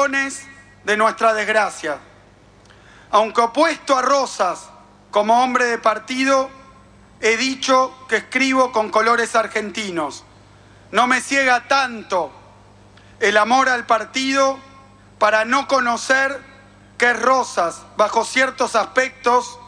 razones de nuestra desgracia. Aunque opuesto a Rosas como hombre de partido, he dicho que escribo con colores argentinos. No me ciega tanto el amor al partido para no conocer que Rosas, bajo ciertos aspectos,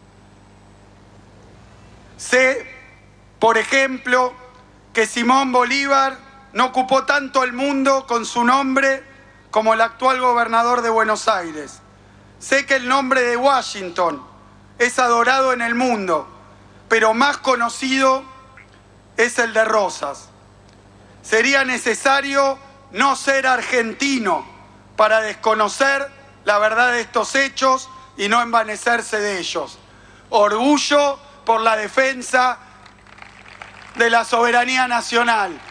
sé, por ejemplo, que Simón Bolívar no ocupó tanto el mundo con su nombre como el actual gobernador de Buenos Aires. Sé que el nombre de Washington es adorado en el mundo, pero más conocido es el de Rosas. Sería necesario no ser argentino para desconocer la verdad de estos hechos y no envanecerse de ellos. Orgullo por la defensa de la soberanía nacional.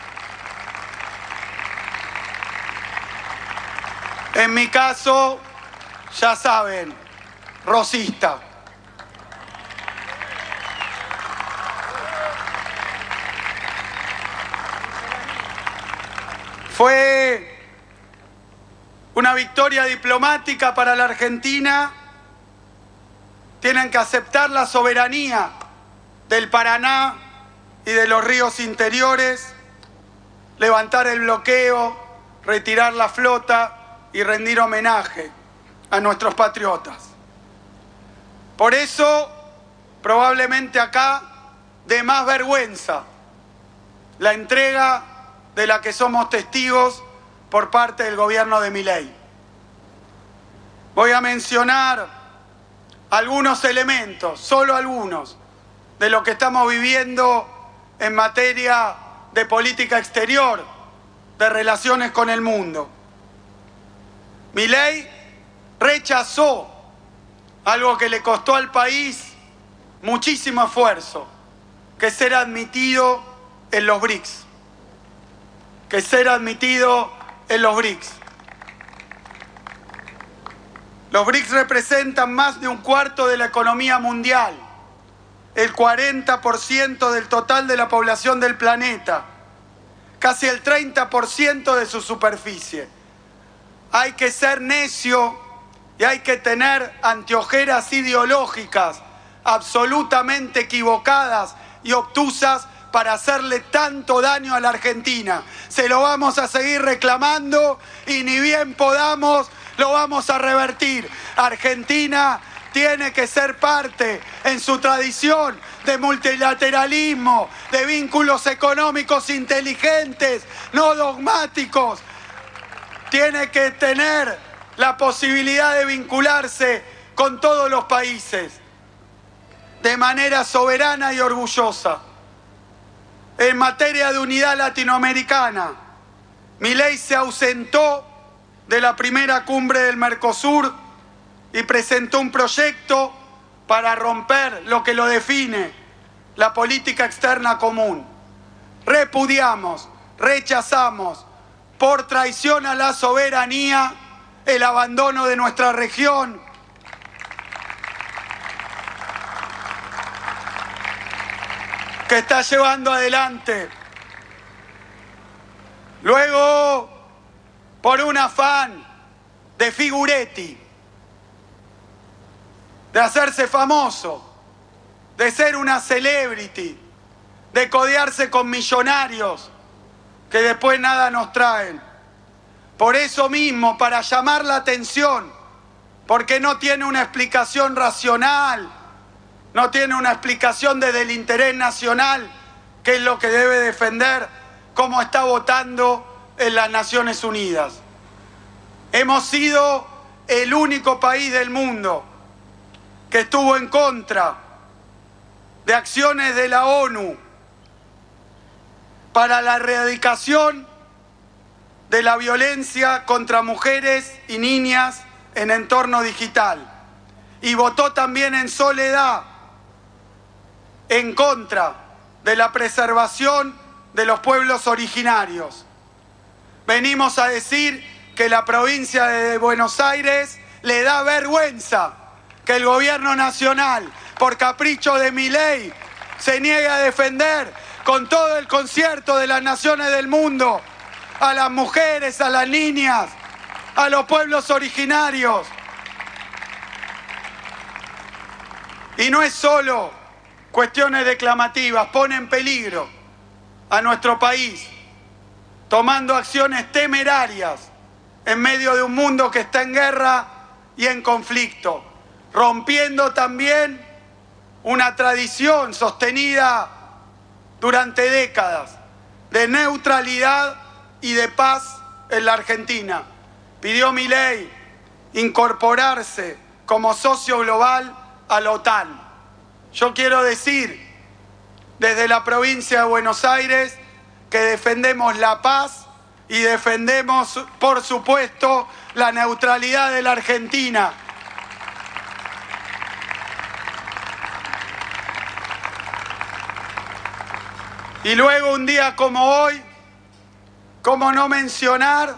En mi caso, ya saben, rosista. Fue una victoria diplomática para la Argentina. Tienen que aceptar la soberanía del Paraná y de los ríos interiores, levantar el bloqueo, retirar la flota y rendir homenaje a nuestros patriotas. Por eso, probablemente acá, dé más vergüenza la entrega de la que somos testigos por parte del gobierno de Milei. Voy a mencionar algunos elementos, solo algunos, de lo que estamos viviendo en materia de política exterior, de relaciones con el mundo. Milei rechazó algo que le costó al país muchísimo esfuerzo, que es ser admitido en los BRICS. Los BRICS representan más de un cuarto de la economía mundial, el 40% del total de la población del planeta, casi el 30% de su superficie. Hay que ser necio y hay que tener anteojeras ideológicas absolutamente equivocadas y obtusas para hacerle tanto daño a la Argentina. Se lo vamos a seguir reclamando y ni bien podamos lo vamos a revertir. Argentina tiene que ser parte, en su tradición de multilateralismo, de vínculos económicos inteligentes, no dogmáticos. Tiene que tener la posibilidad de vincularse con todos los países de manera soberana y orgullosa. En materia de unidad latinoamericana, Milei se ausentó de la primera cumbre del Mercosur y presentó un proyecto para romper lo que lo define, la política externa común. Repudiamos, rechazamos, por traición a la soberanía, el abandono de nuestra región, que está llevando adelante. Luego, por un afán de figuretti, de hacerse famoso, de ser una celebrity, de codearse con millonarios que después nada nos traen. Por eso mismo, para llamar la atención, porque no tiene una explicación racional, no tiene una explicación desde el interés nacional, que es lo que debe defender, como está votando en las Naciones Unidas. Hemos sido el único país del mundo que estuvo en contra de acciones de la ONU para la erradicación de la violencia contra mujeres y niñas en entorno digital. Y votó también en soledad en contra de la preservación de los pueblos originarios. Venimos a decir que la provincia de Buenos Aires le da vergüenza que el gobierno nacional, por capricho de Milei, se niegue a defender con todo el concierto de las naciones del mundo a las mujeres, a las niñas, a los pueblos originarios. Y no es solo cuestiones declamativas, pone en peligro a nuestro país, tomando acciones temerarias en medio de un mundo que está en guerra y en conflicto, rompiendo también una tradición sostenida durante décadas de neutralidad y de paz en la Argentina. Pidió Milei incorporarse como socio global a la OTAN. Yo quiero decir desde la provincia de Buenos Aires que defendemos la paz y defendemos, por supuesto, la neutralidad de la Argentina. Y luego un día como hoy, ¿cómo no mencionar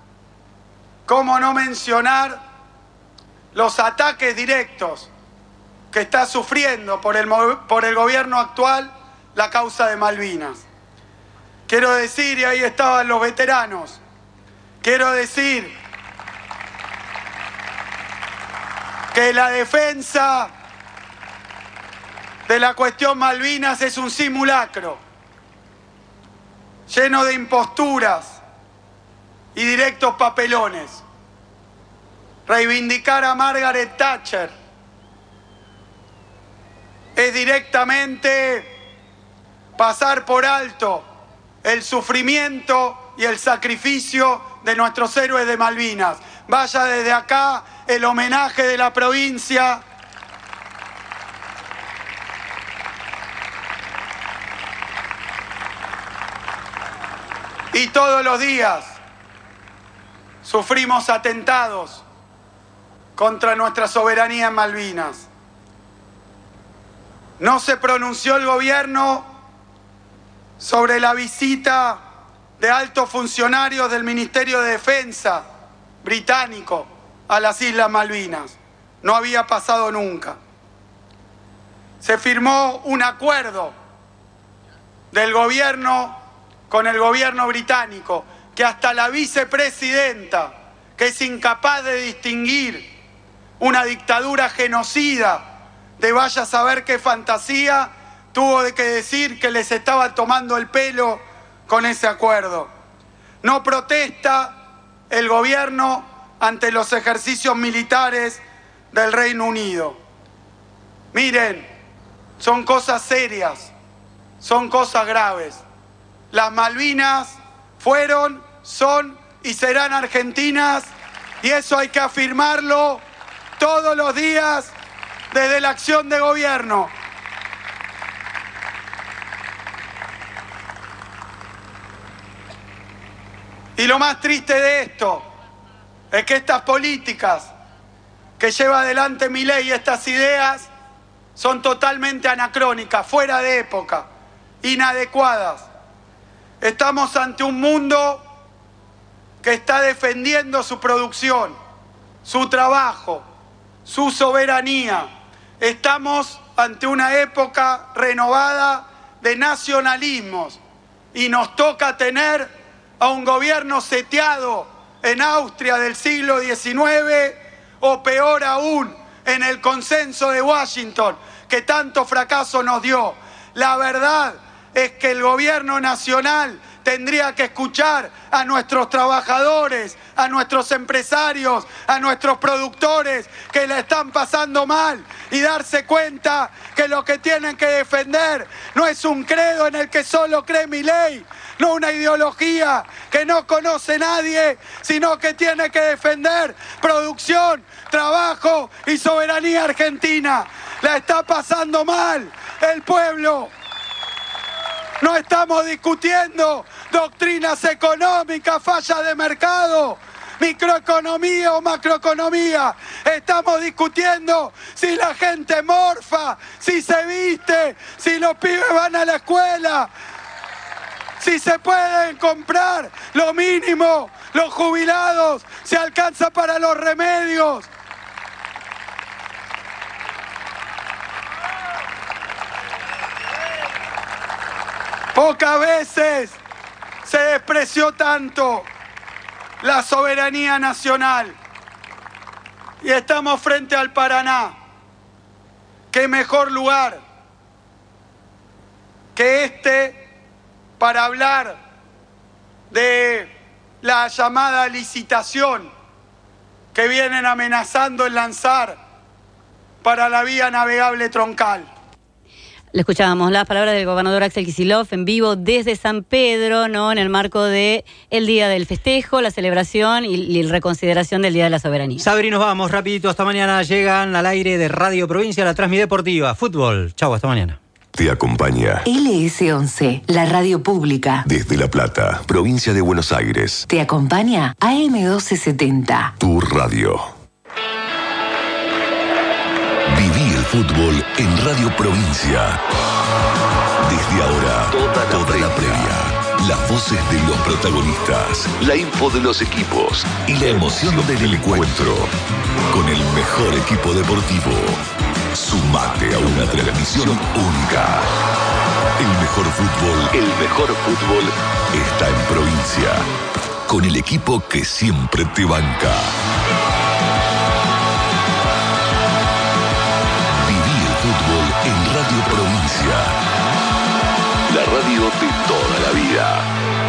los ataques directos que está sufriendo por el gobierno actual la causa de Malvinas? Quiero decir, y ahí estaban los veteranos, quiero decir que la defensa de la cuestión Malvinas es un simulacro, lleno de imposturas y directos papelones. Reivindicar a Margaret Thatcher es directamente pasar por alto el sufrimiento y el sacrificio de nuestros héroes de Malvinas. Vaya desde acá el homenaje de la provincia y todos los días sufrimos atentados contra nuestra soberanía en Malvinas. No se pronunció el gobierno sobre la visita de altos funcionarios del Ministerio de Defensa británico a las Islas Malvinas. No había pasado nunca. Se firmó un acuerdo del gobierno con el gobierno británico, que hasta la vicepresidenta, que es incapaz de distinguir una dictadura genocida de vaya a saber qué fantasía, tuvo que decir que les estaba tomando el pelo con ese acuerdo. No protesta el gobierno ante los ejercicios militares del Reino Unido. Miren, son cosas serias, son cosas graves. Las Malvinas fueron, son y serán argentinas, y eso hay que afirmarlo todos los días desde la acción de gobierno. Y lo más triste de esto es que estas políticas que lleva adelante Milei y estas ideas son totalmente anacrónicas, fuera de época, inadecuadas. Estamos ante un mundo que está defendiendo su producción, su trabajo, su soberanía. Estamos ante una época renovada de nacionalismos y nos toca tener a un gobierno seteado en Austria del siglo XIX o peor aún en el consenso de Washington que tanto fracaso nos dio. La verdad es que el gobierno nacional tendría que escuchar a nuestros trabajadores, a nuestros empresarios, a nuestros productores que la están pasando mal y darse cuenta que lo que tienen que defender no es un credo en el que solo cree Milei, no una ideología que no conoce nadie, sino que tiene que defender producción, trabajo y soberanía argentina. La está pasando mal el pueblo. No estamos discutiendo doctrinas económicas, fallas de mercado, microeconomía o macroeconomía. Estamos discutiendo si la gente morfa, si se viste, si los pibes van a la escuela, si se pueden comprar lo mínimo, los jubilados, si alcanza para los remedios. Pocas veces se despreció tanto la soberanía nacional. Y estamos frente al Paraná. ¿Qué mejor lugar que este para hablar de la llamada licitación que vienen amenazando en lanzar para la vía navegable troncal? Le escuchábamos las palabras del gobernador Axel Kicillof en vivo desde San Pedro, ¿no? En el marco de el Día del Festejo, la celebración y reconsideración del Día de la Soberanía. Sabri, nos vamos rapidito. Hasta mañana. Llegan al aire de Radio Provincia, la Transmideportiva. Fútbol. Chau, hasta mañana. Te acompaña LS11, la radio pública. desde La Plata, provincia de Buenos Aires. Te acompaña AM1270. Tu radio. Viví el fútbol en Radio Provincia. Desde ahora, toda la previa, las voces de los protagonistas, la info de los equipos y la emoción del encuentro. Con el mejor equipo deportivo. Sumate a una transmisión única. El mejor fútbol está en provincia. Con el equipo que siempre te banca. Viví el fútbol en Radio Provincia. La radio de toda la vida.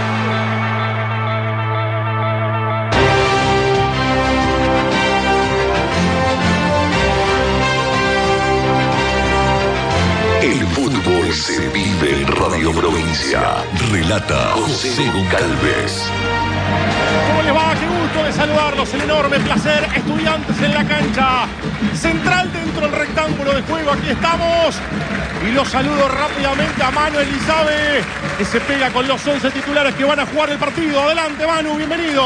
El fútbol se vive en Radio Provincia. Relata José Goncalves. ¿Cómo les va? Qué gusto de saludarlos. El enorme placer. Estudiantes en la cancha. Central dentro del rectángulo de juego. Aquí estamos. Y los saludo rápidamente a Manu Elizabeth, que se pega con los 11 titulares que van a jugar el partido. Adelante, Manu. Bienvenido.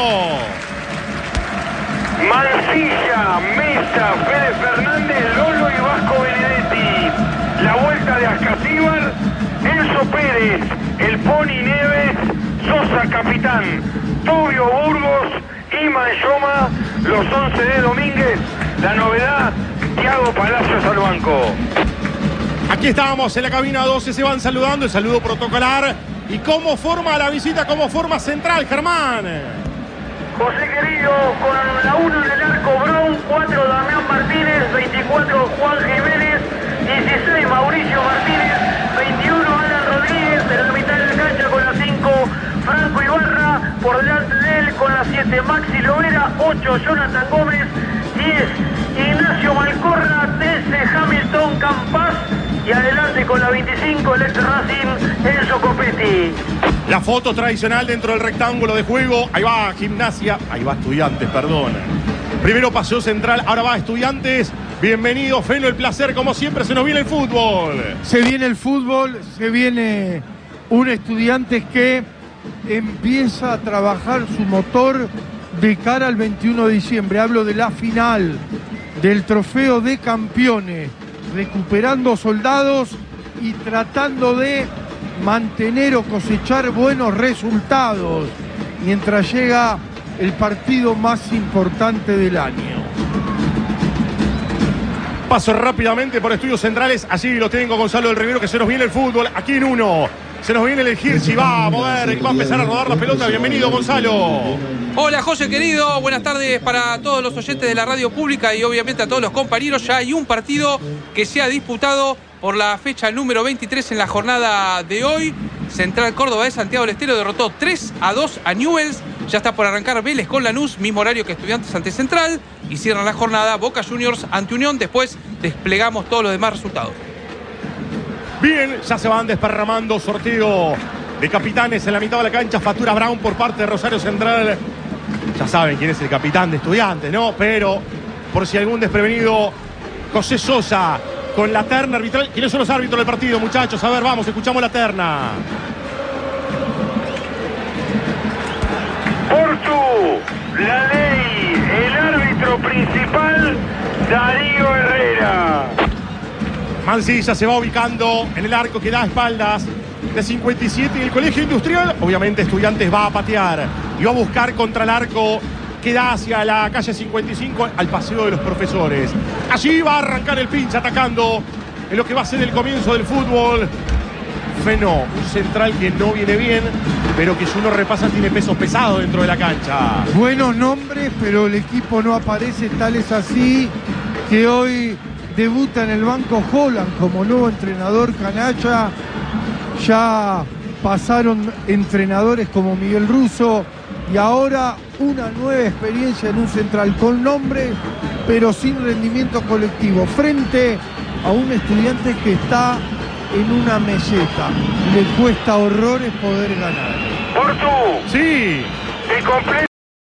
Mancilla, Mesa, Fede Fernández, Lolo y Vasco Benedetti. La vuelta de Ascasíbar, Enzo Pérez, el Pony Neves, Sosa capitán, Tubio Burgos, Iman Yoma, los 11 de Domínguez. La novedad, Thiago Palacios al banco. Aquí estamos en la cabina 12, se van saludando, el saludo protocolar. ¿Y cómo forma la visita, cómo forma Central, Germán? José querido, con la 1 en el arco, Brown, 4 Damián Martínez, 24 Juan Jiménez, 16 Mauricio Martínez, 21 Alan Rodríguez, en la mitad de la cancha con la 5 Franco Ibarra, por delante de él con la 7 Maxi Lovera, 8 Jonathan Gómez, 10 Ignacio Malcorra, 13 Hamilton Campas y adelante con la 25 el ex Racing Enzo Copetti. La foto tradicional dentro del rectángulo de juego. Ahí va Gimnasia, ahí va Estudiantes, perdón. Primero pasó Central, ahora va Estudiantes. Bienvenido, Feno, el placer, como siempre, se nos viene el fútbol. Se viene el fútbol, se viene un Estudiantes que empieza a trabajar su motor de cara al 21 de diciembre. Hablo de la final del Trofeo de Campeones, recuperando soldados y tratando de mantener o cosechar buenos resultados mientras llega el partido más importante del año. Paso rápidamente por Estudios Centrales. Allí lo tengo, Gonzalo del Rivero, que se nos viene el fútbol. Aquí en uno. Se nos viene el Hirschi. Va a mover, va a empezar a rodar la pelota. Bienvenido, Gonzalo. Hola, José querido. Buenas tardes para todos los oyentes de la radio pública y obviamente a todos los compañeros. Ya hay un partido que se ha disputado por la fecha número 23 en la jornada de hoy. Central Córdoba de Santiago del Estero derrotó 3-2 a Newell's. Ya está por arrancar Vélez con Lanús, mismo horario que Estudiantes ante Central. Y cierran la jornada Boca Juniors ante Unión. Después desplegamos todos los demás resultados. Bien, ya se van desparramando. Sorteo de capitanes en la mitad de la cancha. Factura Brown por parte de Rosario Central. Ya saben quién es el capitán de Estudiantes, ¿no? Pero por si algún desprevenido, José Sosa con la terna arbitral. ¿Quiénes son los árbitros del partido, muchachos? A ver, vamos, escuchamos la terna. Portu, la ley, el árbitro principal, Darío Herrera. Mancilla se va ubicando en el arco que da espaldas de 57 y el Colegio Industrial. Obviamente Estudiantes va a patear y va a buscar contra el arco que da hacia la calle 55 al Paseo de los Profesores. Allí va a arrancar el pinche atacando en lo que va a ser el comienzo del fútbol. Fenó, un central que no viene bien, pero que si uno repasa tiene pesos pesados dentro de la cancha. Buenos nombres, pero el equipo no aparece. Tal es así que hoy debuta en el banco Holland como nuevo entrenador canalla. Ya pasaron entrenadores como Miguel Russo y ahora una nueva experiencia en un central con nombre, pero sin rendimiento colectivo, frente a un Estudiantes que está en una meseta. Le cuesta horrores poder ganar. Portu, Sí, te completo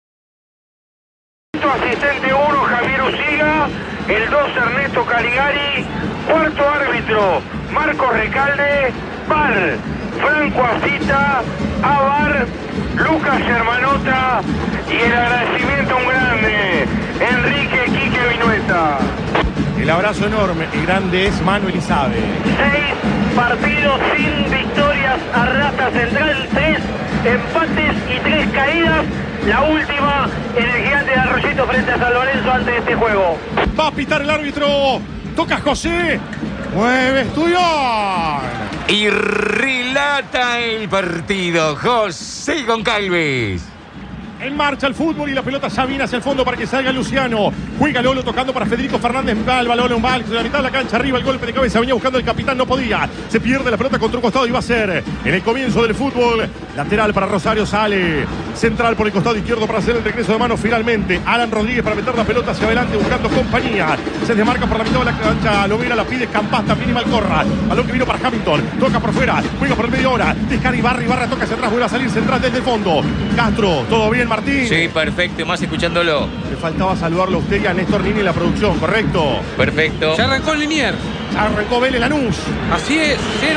asistente 1 Javier Uciga, el 2 Ernesto Caligari, cuarto árbitro Marcos Recalde, VAR Franco Asita, AVAR Lucas Hermanota y el agradecimiento a un grande, Enrique Quique Vinueta. el abrazo enorme y grande es Manuel Isabe. 6 partidos sin victorias, arrastra Central, 3 empates y 3 caídas. La última en el Gigante de Arroyito frente a San Lorenzo antes de este juego. Va a pitar el árbitro. Toca José. Mueve Estudión. Y relata el partido José Goncalves. En marcha el fútbol y la pelota ya viene hacia el fondo para que salga Luciano. Juega Lolo tocando para Federico Fernández. Va el balón, va a la mitad de la cancha. Arriba el golpe de cabeza. Venía buscando el capitán, no podía. Se pierde la pelota contra un costado y va a ser en el comienzo del fútbol. Lateral para Rosario, sale. Central por el costado izquierdo para hacer el regreso de mano finalmente. Alan Rodríguez para meter la pelota hacia adelante buscando compañía. Se desmarca por la mitad de la cancha. Lovera la pide Campas, también y Malcorra. Balón que vino para Hamilton. Toca por fuera. Juega por el medio hora. Descarga Ibarra toca hacia atrás. Vuelve a salir Central desde el fondo. Castro, todo bien, Martín. Sí, perfecto, más escuchándolo. Le faltaba saludarlo a usted y a Néstor Nini en la producción, ¿correcto? Perfecto. Ya arrancó el Liniers. Ya arrancó Vélez Lanús. Así es, 0-0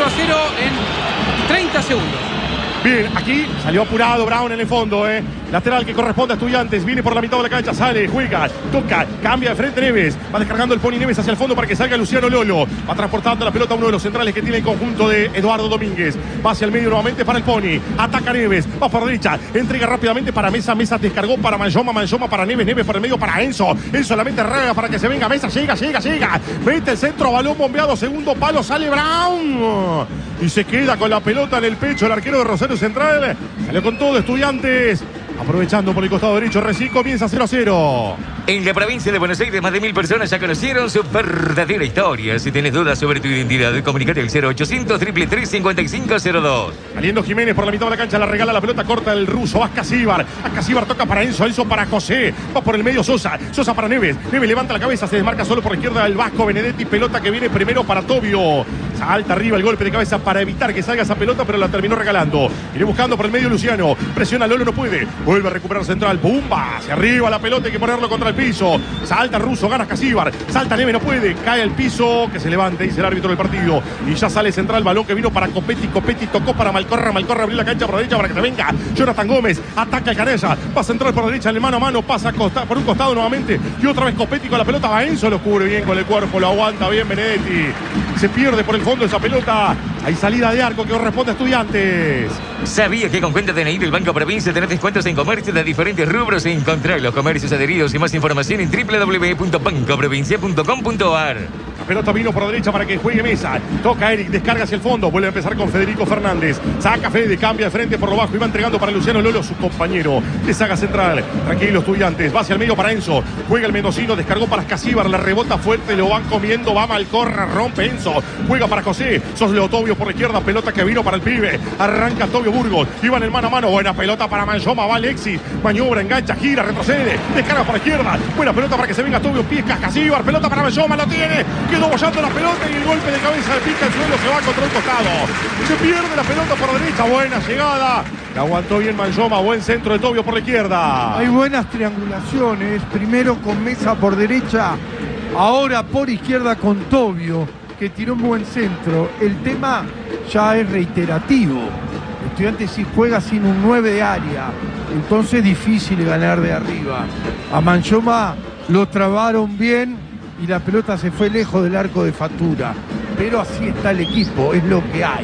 en 30 segundos. Bien, aquí salió apurado Brown en el fondo, Lateral que corresponde a Estudiantes. Viene por la mitad de la cancha, sale, juega, toca, cambia de frente Neves. Va descargando el Pony Neves hacia el fondo para que salga Luciano Lolo. Va transportando la pelota a uno de los centrales que tiene el conjunto de Eduardo Domínguez. Va hacia el medio nuevamente para el Pony. Ataca Neves, va por derecha. Entrega rápidamente para Mesa. Mesa descargó para Manjoma para Neves. Neves por el medio para Enzo. Enzo la mete raga para que se venga Mesa. Llega. Mete el centro, balón bombeado. Segundo palo, sale Brown. Y se queda con la pelota en el pecho el arquero de Rosario Central. Salió con todo Estudiantes. Aprovechando por el costado derecho, recién comienza 0-0. En la provincia de Buenos Aires, más de 1000 personas ya conocieron su verdadera historia. Si tienes dudas sobre tu identidad, comunicate al 0800 333 5502. Saliendo Jiménez por la mitad de la cancha, la regala la pelota corta el ruso. Ascasíbar toca para Enzo para José. Va por el medio Sosa para Neves. Neves levanta la cabeza, se desmarca solo por la izquierda el Vasco Benedetti. Pelota que viene primero para Tobio. Salta arriba el golpe de cabeza para evitar que salga esa pelota, pero la terminó regalando. Viene buscando por el medio Luciano. Presiona Lolo, no puede. Vuelve a recuperar Central. ¡Pumba! Hacia arriba la pelota, hay que ponerlo contra el piso. Salta Russo, gana Ascasíbar. Salta Neves, no puede. Cae al piso. Que se levante, dice el árbitro del partido. Y ya sale Central. Balón que vino para Copetti. Copetti tocó para Malcorra. Malcorra abrió la cancha por la derecha para que se venga Jonathan Gómez. Ataca el Canella. Va a centrar por la derecha en el mano a mano. Pasa por un costado nuevamente. Y otra vez Copetti con la pelota. Va Enzo, lo cubre bien con el cuerpo. Lo aguanta bien Benedetti. Se pierde por el fondo esa pelota. Hay salida de arco que corresponde a Estudiantes. ¿Sabías que con cuenta DNI del Banco Provincia tenés descuentos en comercio de diferentes rubros? Encontrá los comercios adheridos y más información en www.bancoprovincia.com.ar. La pelota vino por la derecha para que juegue Mesa. Toca Eric, descarga hacia el fondo. Vuelve a empezar con Federico Fernández. Saca Fede, cambia de frente por lo bajo y va entregando para Luciano Lolo, su compañero de saga central. Tranquilo Estudiantes, va hacia el medio para Enzo. Juega el mendocino, descargó para Ascasíbar. La rebota fuerte, lo van comiendo. Va Malcorra, rompe Enzo. Juega para José. Soslo Tobio por la izquierda. Pelota que vino para el pibe. Arranca Tobio Burgos. Iban el mano a mano. Buena pelota para Manjoma. Va Alexis. Maniobra, engancha, gira, retrocede. Descarga por la izquierda. Buena pelota para que se venga Tobio. Piesca Ascasíbar. Pelota para Manjoma. Lo tiene. Quedó bollando la pelota y el golpe de cabeza de pica el suelo. Se va contra un costado. Se pierde la pelota por la derecha. Buena llegada. La aguantó bien Manjoma. Buen centro de Tobio por la izquierda. Hay buenas triangulaciones. Primero con Mesa por derecha. Ahora por izquierda con Tobio, que tiró un buen centro. El tema ya es reiterativo. Estudiantes si juega sin un 9 de área, entonces difícil ganar de arriba. A Manjoma lo trabaron bien y la pelota se fue lejos del arco de Fatura. Pero así está el equipo, es lo que hay.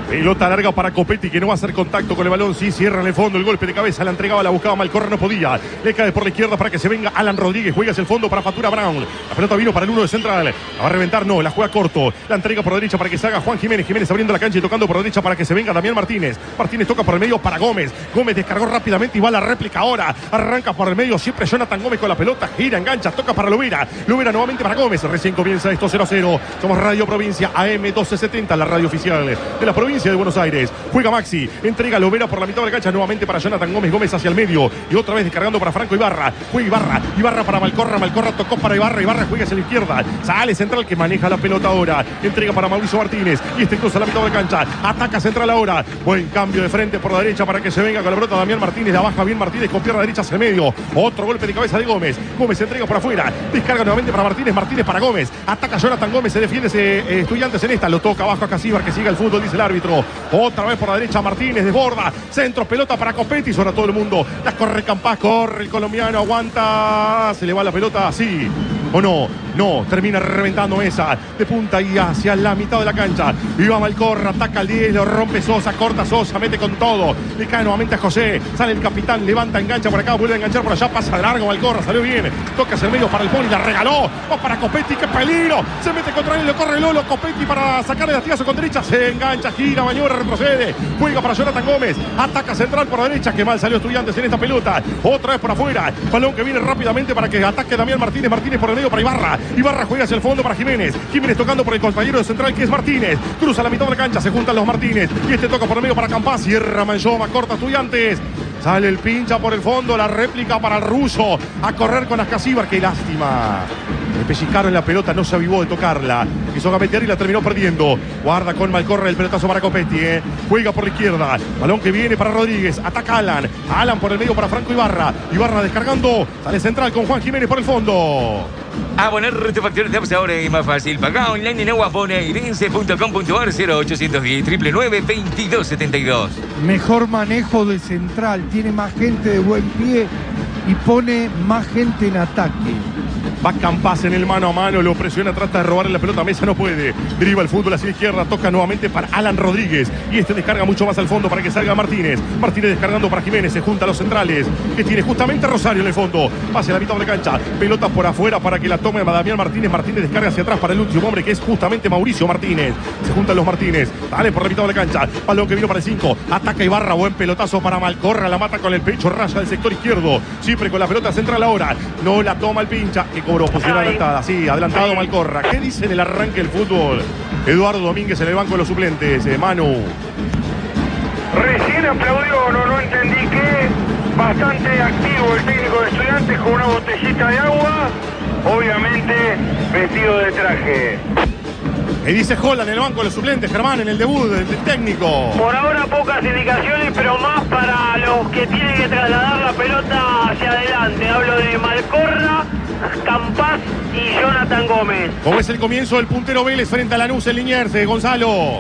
Pelota larga para Copetti, que no va a hacer contacto con el balón. Sí, cierra en el fondo el golpe de cabeza. La entregaba, la buscaba Malcorra, no podía. Le cae por la izquierda para que se venga Alan Rodríguez. Juega hacia el fondo para Fatura Brown. La pelota vino para el 1 de Central. La va a reventar, no, la juega corto. La entrega por derecha para que se haga Juan Jiménez. Jiménez abriendo la cancha y tocando por derecha para que se venga Damián Martínez. Martínez toca por el medio para Gómez. Gómez descargó rápidamente y va a la réplica ahora. Arranca por el medio, siempre Jonathan Gómez con la pelota. Gira, engancha, toca para Lubera. Lubera nuevamente para Gómez. Recién comienza esto 0-0. Somos Radio Provincia AM 1270, la radio oficial de la provincia de Buenos Aires. Juega Maxi, entrega Lubera por la mitad de la cancha, nuevamente para Jonathan Gómez. Gómez hacia el medio y otra vez descargando para Franco Ibarra. Juega Ibarra, Ibarra para Malcorra. Malcorra tocó para Ibarra. Ibarra juega hacia la izquierda. Sale Central que maneja la pelota ahora. Entrega para Mauricio Martínez y este cruza la mitad de la cancha. Ataca Central ahora. Buen cambio de frente por la derecha para que se venga con la pelota Damián Martínez. La baja bien Martínez con pierna derecha hacia el medio. Otro golpe de cabeza de Gómez. Gómez entrega por afuera. Descarga nuevamente para Martínez. Martínez para Gómez. Ataca Jonathan Gómez. Se defiende Estudiantes en esta. Lo toca abajo a Casíbar, que siga el fútbol, dice el árbitro. Otra vez por la derecha Martínez. Desborda. Centro, pelota para Copetti. Sobre todo el mundo. La corre Campás. Corre el colombiano. Aguanta. Se le va la pelota. Sí. ¿O no? No, termina reventando esa de punta y hacia la mitad de la cancha. Iba Malcorra, ataca al 10, lo rompe Sosa, corta Sosa, mete con todo. Le cae nuevamente a José, sale el capitán, levanta, engancha por acá, vuelve a enganchar por allá, pasa de largo Malcorra, salió bien. Toca hacia el medio para el Pony, la regaló. Va para Copetti, qué peligro. Se mete contra él, lo corre Lolo. Copetti para sacarle el latigazo con derecha. Se engancha, gira, maniobra, retrocede. Juega para Jonathan Gómez. Ataca Central por la derecha, que mal salió Estudiantes en esta pelota. Otra vez por afuera. Balón que viene rápidamente para que ataque Damián Martínez. Martínez por el medio para Ibarra. Ibarra juega hacia el fondo para Jiménez. Jiménez tocando por el compañero de Central, que es Martínez. Cruza la mitad de la cancha, se juntan los Martínez. Y este toca por el medio para Campás. Cierra Manchoma, corta Estudiantes. Sale el pincha por el fondo, la réplica para el ruso. A correr con Ascasíbar, qué lástima. Le pellizcaron la pelota, no se avivó de tocarla. Quiso gambetear y la terminó perdiendo. Guarda con Malcorra el pelotazo para Copetti. Juega por la izquierda. Balón que viene para Rodríguez. Ataca Alan. Alan por el medio para Franco Ibarra. Ibarra descargando. Sale Central con Juan Jiménez por el fondo. Abonar tu factura de ahora es más fácil. Paga online en aguasbonaerense.com.ar 0810 999 2272. Mejor manejo de Central. Tiene más gente de buen pie y pone más gente en ataque. Va Campás en el mano a mano, lo presiona, trata de robarle la pelota a Mesa, no puede. Deriva el fútbol hacia la izquierda, toca nuevamente para Alan Rodríguez. Y este descarga mucho más al fondo para que salga Martínez. Martínez descargando para Jiménez, se junta a los centrales, que tiene justamente Rosario en el fondo. Pase a la mitad de la cancha, pelota por afuera para que la tome Damián Martínez. Martínez descarga hacia atrás para el último hombre, que es justamente Mauricio Martínez. Se juntan los Martínez, dale por la mitad de la cancha. Balón que vino para el 5, ataca Ibarra, buen pelotazo para Malcorra, la mata con el pecho, raya del sector izquierdo. Siempre con la pelota central ahora, no la toma el pincha, que cobró posición adelantada. Sí, adelantado Malcorra. ¿Qué dice en el arranque del fútbol? Eduardo Domínguez en el banco de los suplentes. Manu. Recién aplaudió, no entendí qué. Bastante activo el técnico de Estudiantes con una botellita de agua. Obviamente vestido de traje. Y dice Holland en el banco de los suplentes, Germán, en el debut del técnico. Por ahora pocas indicaciones, pero más para los que tienen que trasladar la pelota hacia adelante. Hablo de Malcorra, Campás y Jonathan Gómez. ¿Cómo es el comienzo del puntero Vélez frente a Lanús en Liniers, Gonzalo?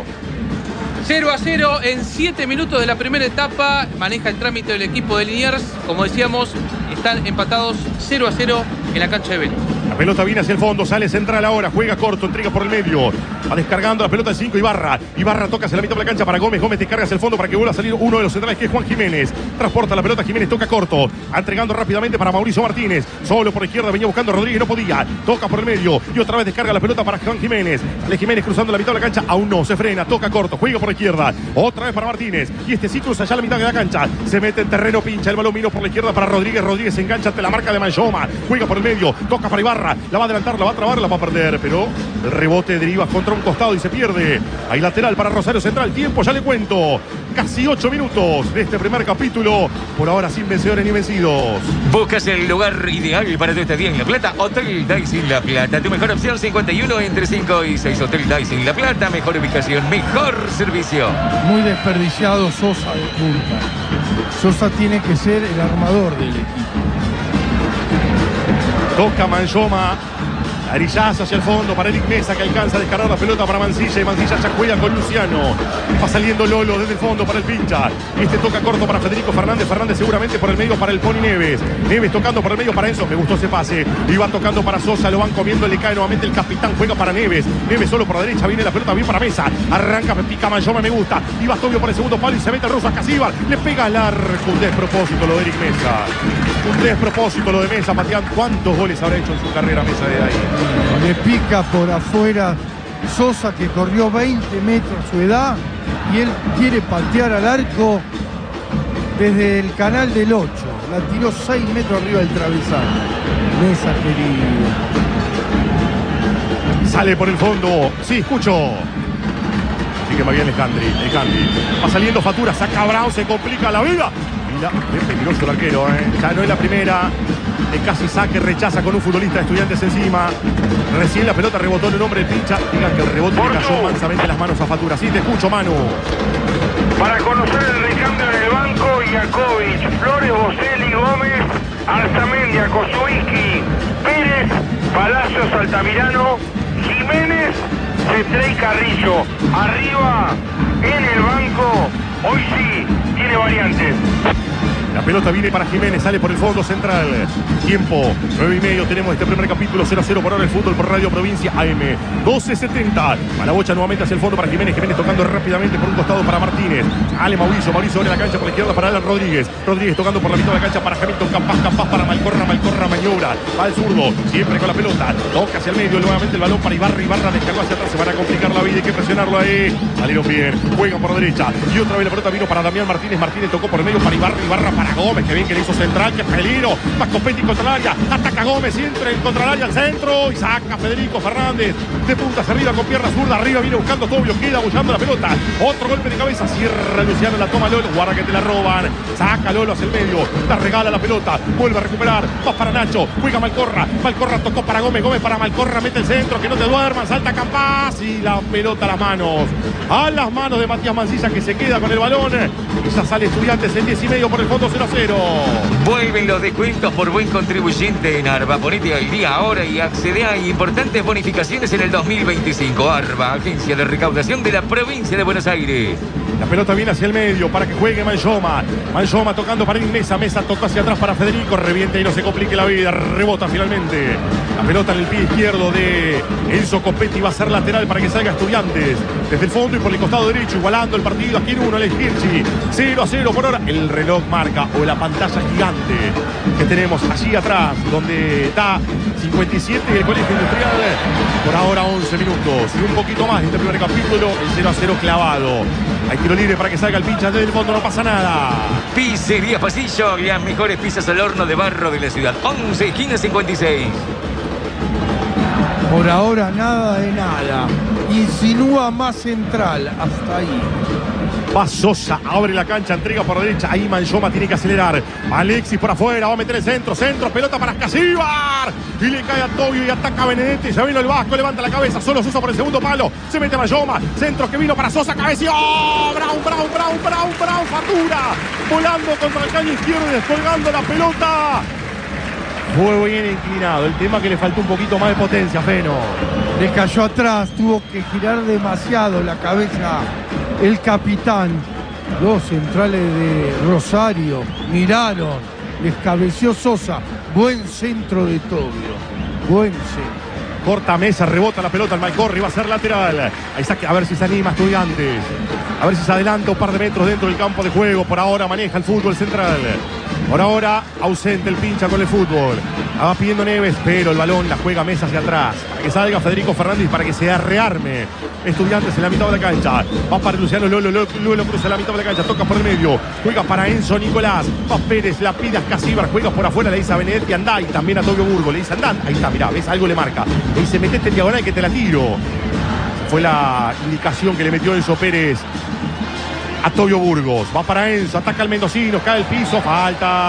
0-0 en 7 minutos de la primera etapa. Maneja el trámite del equipo de Liniers. Como decíamos, están empatados 0-0 en la cancha de Vélez. La pelota viene hacia el fondo, sale Central ahora, juega corto, entrega por el medio. Va descargando la pelota el 5, Ibarra. Ibarra toca hacia la mitad de la cancha para Gómez. Gómez descarga hacia el fondo para que vuelva a salir uno de los centrales, que es Juan Jiménez. Transporta la pelota, Jiménez toca corto. Entregando rápidamente para Mauricio Martínez. Solo por izquierda, venía buscando a Rodríguez, no podía. Toca por el medio y otra vez descarga la pelota para Juan Jiménez. Sale Jiménez cruzando la mitad de la cancha, aún no, se frena, toca corto, juega por la izquierda. Otra vez para Martínez. Y este sí cruza allá a la mitad de la cancha. Se mete en terreno, pincha el balón, vino por la izquierda para Rodríguez. Rodríguez se engancha ante la marca de Manchoma. Juega por el medio, toca para Ibarra. La va a adelantar, la va a trabar, la va a perder, pero el rebote deriva contra un costado y se pierde. Hay lateral para Rosario Central. Tiempo, ya le cuento. Casi 8 minutos de este primer capítulo. Por ahora sin vencedores ni vencidos. Buscas el lugar ideal para tu estadía en La Plata. Hotel Dicing La Plata. Tu mejor opción, 51 entre 5 y 6. Hotel Dicing La Plata. Mejor ubicación, mejor servicio. Muy desperdiciado Sosa de punta. Sosa tiene que ser el armador del equipo. Toca Manchoma. Arillazo hacia el fondo para Eric Mesa, que alcanza a descargar la pelota para Mancilla. Y Mancilla ya juega con Luciano. Va saliendo Lolo desde el fondo para el pincha. Este toca corto para Federico Fernández. Fernández seguramente por el medio para el Pony Neves. Neves tocando por el medio para Enzo. Me gustó ese pase. Y va tocando para Sosa. Lo van comiendo. Le cae nuevamente el capitán. Juega para Neves. Neves solo por la derecha. Viene la pelota bien para Mesa. Arranca, pica Mayoma. Me gusta. Y va Tobio por el segundo palo. Y se mete el ruso a Casíbar. Le pega al arco. Un despropósito lo de Eric Mesa. Un despropósito lo de Mesa. Pateando. ¿Cuántos goles habrá hecho en su carrera Mesa de ahí? Le pica por afuera Sosa, que corrió 20 metros su edad, y él quiere patear al arco desde el canal del 8. La tiró 6 metros arriba del travesaño. Mesa querido. Sale por el fondo. Sí, escucho. Sigue más bien Alejandri. Va saliendo Fatura, saca a Brown, se complica la vida. Mira, es peligroso el arquero, Ya no es la primera. Casi saque, rechaza con un futbolista de Estudiantes encima. Recién la pelota rebotó en el hombre del pincha. Digan que el rebote le cayó mansamente en las manos a Fatura. Sí, te escucho, Manu. Para conocer el recambio en el banco, Iakovic, Flores, Boselli, Gómez, Arzamendia, Kosuiski, Pérez, Palacios, Altamirano, Jiménez, Cetré y Carrillo. Arriba, en el banco, hoy sí, tiene variantes. La pelota viene para Jiménez, sale por el fondo central. Tiempo, 9:30. Tenemos este primer capítulo 0-0 por ahora el fútbol por Radio Provincia AM 1270. Malabocha nuevamente hacia el fondo para Jiménez. Jiménez tocando rápidamente por un costado para Martínez. Ale Mauricio abre la cancha por la izquierda para Alan Rodríguez. Rodríguez tocando por la mitad de la cancha para Hamilton. Campas para Malcorra maniobra. Va al zurdo, siempre con la pelota. Toca hacia el medio, nuevamente el balón para Ibarra descargó hacia atrás. Se van a complicar la vida, hay que presionarlo ahí. Salieron bien, juegan por derecha. Y otra vez la pelota vino para Damián Martínez. Martínez tocó por el medio para Ibarra para Gómez, que bien que le hizo central, que peligro. Va Copetti contra el área, ataca Gómez, entra en contra el área al centro y saca Federico Fernández de puntas arriba con pierna zurda. Arriba viene buscando Tobio, queda bullando la pelota. Otro golpe de cabeza, cierra Luciano, la toma Lolo. Guarda que te la roban. Saca Lolo hacia el medio, la regala la pelota, vuelve a recuperar. Va para Nacho, juega Malcorra tocó para Gómez para Malcorra, mete el centro, que no te duerman, salta Campas y la pelota a las manos de Matías Mancilla, que se queda con el balón. Y ya sale Estudiantes en 10:30 por el fondo 0-0. Vuelven los descuentos por buen contribuyente en Arba. Ponete al día ahora y accede a importantes bonificaciones en el 2025. Arba, agencia de recaudación de la provincia de Buenos Aires. La pelota viene hacia el medio para que juegue Mayoma tocando para Mesa. Mesa tocó hacia atrás para Federico. Revienta y no se complique la vida. Rebota finalmente. La pelota en el pie izquierdo de Enzo Copetti. Va a ser lateral para que salga Estudiantes. Desde el fondo y por el costado derecho. Igualando el partido. Aquí en uno, Alex Kirchi. 0-0 por hora. El reloj marca, o la pantalla gigante que tenemos allí atrás, donde está 57 y el Colegio Industrial. Por ahora 11 minutos. Y un poquito más de este primer capítulo. El 0-0 clavado. Hay tiro libre para que salga el pincha desde el fondo, no pasa nada. Pizzería Pasillo, las mejores pizzas al horno de barro de la ciudad. 11, esquina 56. Por ahora nada de nada. Insinúa más central, hasta ahí. Va Sosa, abre la cancha, entrega por derecha. Ahí Mayoma tiene que acelerar. Alexis por afuera, va a meter el centro, pelota para Casíbar. Y le cae a Tobio y ataca Benedetti. Se vino el Vasco, levanta la cabeza. Solo Sosa por el segundo palo. Se mete Mayoma. Centro que vino para Sosa, cabeza. ¡Oh! Brown. Fatura. Volando contra el caño izquierdo y descolgando la pelota. Fue bien inclinado. El tema que le faltó un poquito más de potencia, Feno. Le cayó atrás, tuvo que girar demasiado la cabeza el capitán. Los centrales de Rosario miraron, les cabeció Sosa. Buen centro de Tobio. Buen centro. Corta Mesa, rebota la pelota al Malcorri, va a ser lateral. Ahí saque, a ver si se anima Estudiantes. A ver si se adelanta un par de metros dentro del campo de juego. Por ahora maneja el fútbol central. Por ahora ausente el pincha con el fútbol. Va pidiendo Neves, pero el balón la juega Mesa hacia atrás. Para que salga Federico Fernández, para que se rearme Estudiantes en la mitad de la cancha. Va para Luciano Lolo cruza la mitad de la cancha, toca por el medio. Juega para Enzo Nicolás. Va Pérez, la pide a Casíbar, juega por afuera, le dice a Benedetti, andá. Y también a Tobio Burgo, le dice andá. Ahí está, mirá, ves, algo le marca. Le dice, metete en diagonal que te la tiro. Fue la indicación que le metió Enzo Pérez a Tobio Burgos. Va para Enzo, ataca al mendocino, cae al piso, falta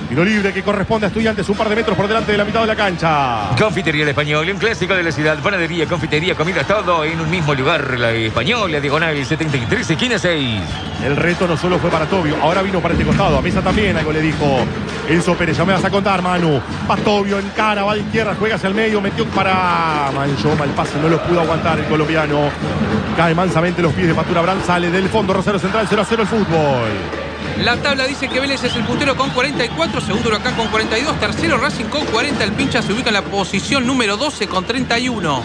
Tiro libre que corresponde a Estudiantes, un par de metros por delante de la mitad de la cancha. Confitería El Español, un clásico de la ciudad. Panadería, confitería, comida, todo en un mismo lugar. La Español, la diagonal 73, esquina 6. El reto no solo fue para Tobio, ahora vino para este costado. A Mesa también algo le dijo Enzo Pérez. Ya me vas a contar, Manu. Va Tobio en cara, va a la izquierda, juega hacia el medio, metió para Manchoma. El pase no lo pudo aguantar el colombiano. Cae mansamente los pies de Fatura Brand. Sale del fondo Rosario Central, 0-0 el fútbol. La tabla dice que Vélez es el puntero con 44, segundo Huracán con 42, tercero Racing con 40. El Pincha se ubica en la posición número 12 con 31.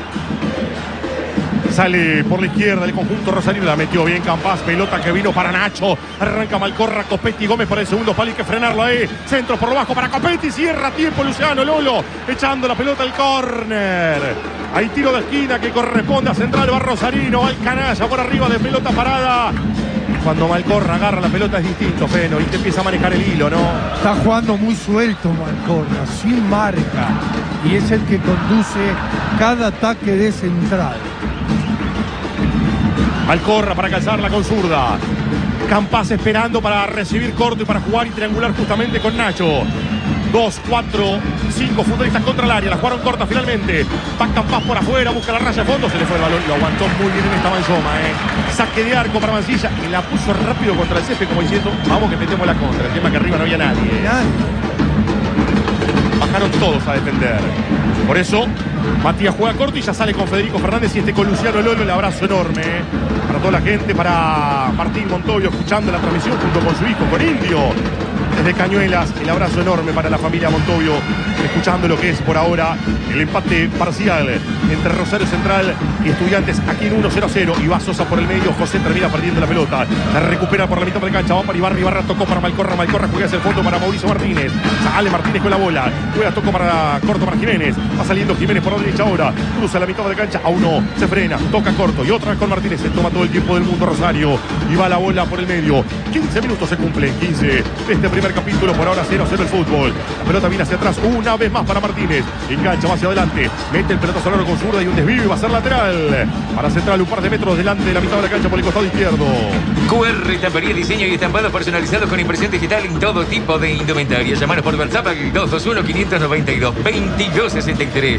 Sale por la izquierda el conjunto rosarino, la metió bien Campas, pelota que vino para Nacho, arranca Malcorra, Copetti, Gómez por el segundo palo, hay que frenarlo ahí, centro por lo bajo para Copetti, cierra tiempo Luciano Lolo, echando la pelota al córner. Hay tiro de esquina que corresponde a Central, va Rosarino, al canalla por arriba de pelota parada. Cuando Malcorra agarra la pelota es distinto, Feno, y te empieza a manejar el hilo, ¿no? Está jugando muy suelto Malcorra, sin marca, y es el que conduce cada ataque de Central. Malcorra para calzarla con zurda. Campas esperando para recibir corto y para jugar y triangular justamente con Nacho. 2, 4, 5 futbolistas contra el área. La jugaron corta finalmente. Va Campas por afuera, busca la raya de fondo. Se le fue el balón. Lo aguantó muy bien en esta Manzoma. Saque de arco para Mancilla. Y la puso rápido contra el césped como diciendo, vamos que metemos la contra. El tema que arriba no había nadie. Bajaron todos a defender. Por eso, Matías juega corto y ya sale con Federico Fernández y con Luciano Lolo. El abrazo enorme para toda la gente, para Martín Montoyo escuchando la transmisión junto con su hijo, con Indio. Desde Cañuelas, el abrazo enorme para la familia Montoyo, escuchando lo que es por ahora el empate parcial entre Rosario Central y Estudiantes aquí en 1-0-0. Y va Sosa por el medio, José termina perdiendo la pelota, la recupera por la mitad de la cancha, va para Ibarra, tocó para Malcorra, juega hacia el fondo para Mauricio Martínez, sale Martínez con la bola, juega, tocó para corto para Jiménez, va saliendo Jiménez por la derecha ahora, cruza la mitad de la cancha, a uno, se frena, toca corto y otra vez con Martínez, se toma todo el tiempo del mundo Rosario y va la bola por el medio. 15 minutos se cumplen, 15 de este primer capítulo, por ahora 0-0 el fútbol. La pelota viene hacia atrás una vez más para Martínez, engancha, va hacia adelante, mete el pelotazo largo con zurda y un desvío y va a ser lateral para Central, un par de metros delante de la mitad de la cancha por el costado izquierdo. QR, estampería, diseño y estampados personalizados con impresión digital en todo tipo de indumentaria. Llamanos por WhatsApp al 221-592-2263.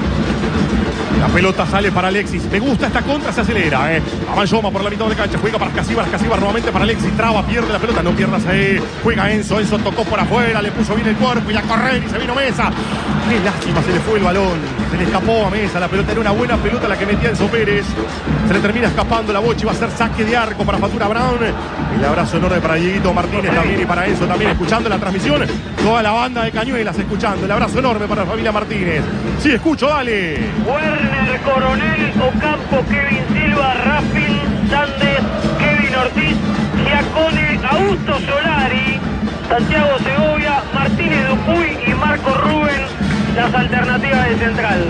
La pelota sale para Alexis. Me gusta esta contra, se acelera. A Manchoma por la mitad de la cancha. Juega para Casíbar nuevamente para Alexis. Traba, pierde la pelota. No pierdas ahí. Juega Enzo. Enzo tocó por afuera. Le puso bien el cuerpo y a correr y se vino Mesa. Qué lástima, se le fue el balón. Se le escapó a Mesa. La pelota era una buena pelota la que metía Enzo Pérez. Se le termina escapando la bocha y va a ser saque de arco para Fatura Brown. El abrazo enorme para Dieguito Martínez también y para Enzo también escuchando la transmisión. Toda la banda de Cañuelas escuchando. El abrazo enorme para la familia Martínez. Sí, escucho, dale. Werner, Coronel, Ocampo, Kevin Silva, Raffin, Sandes, Kevin Ortiz, Giacone, Augusto Solari, Santiago Segovia, Martínez Dupuy y Marco Rubén, las alternativas de Central.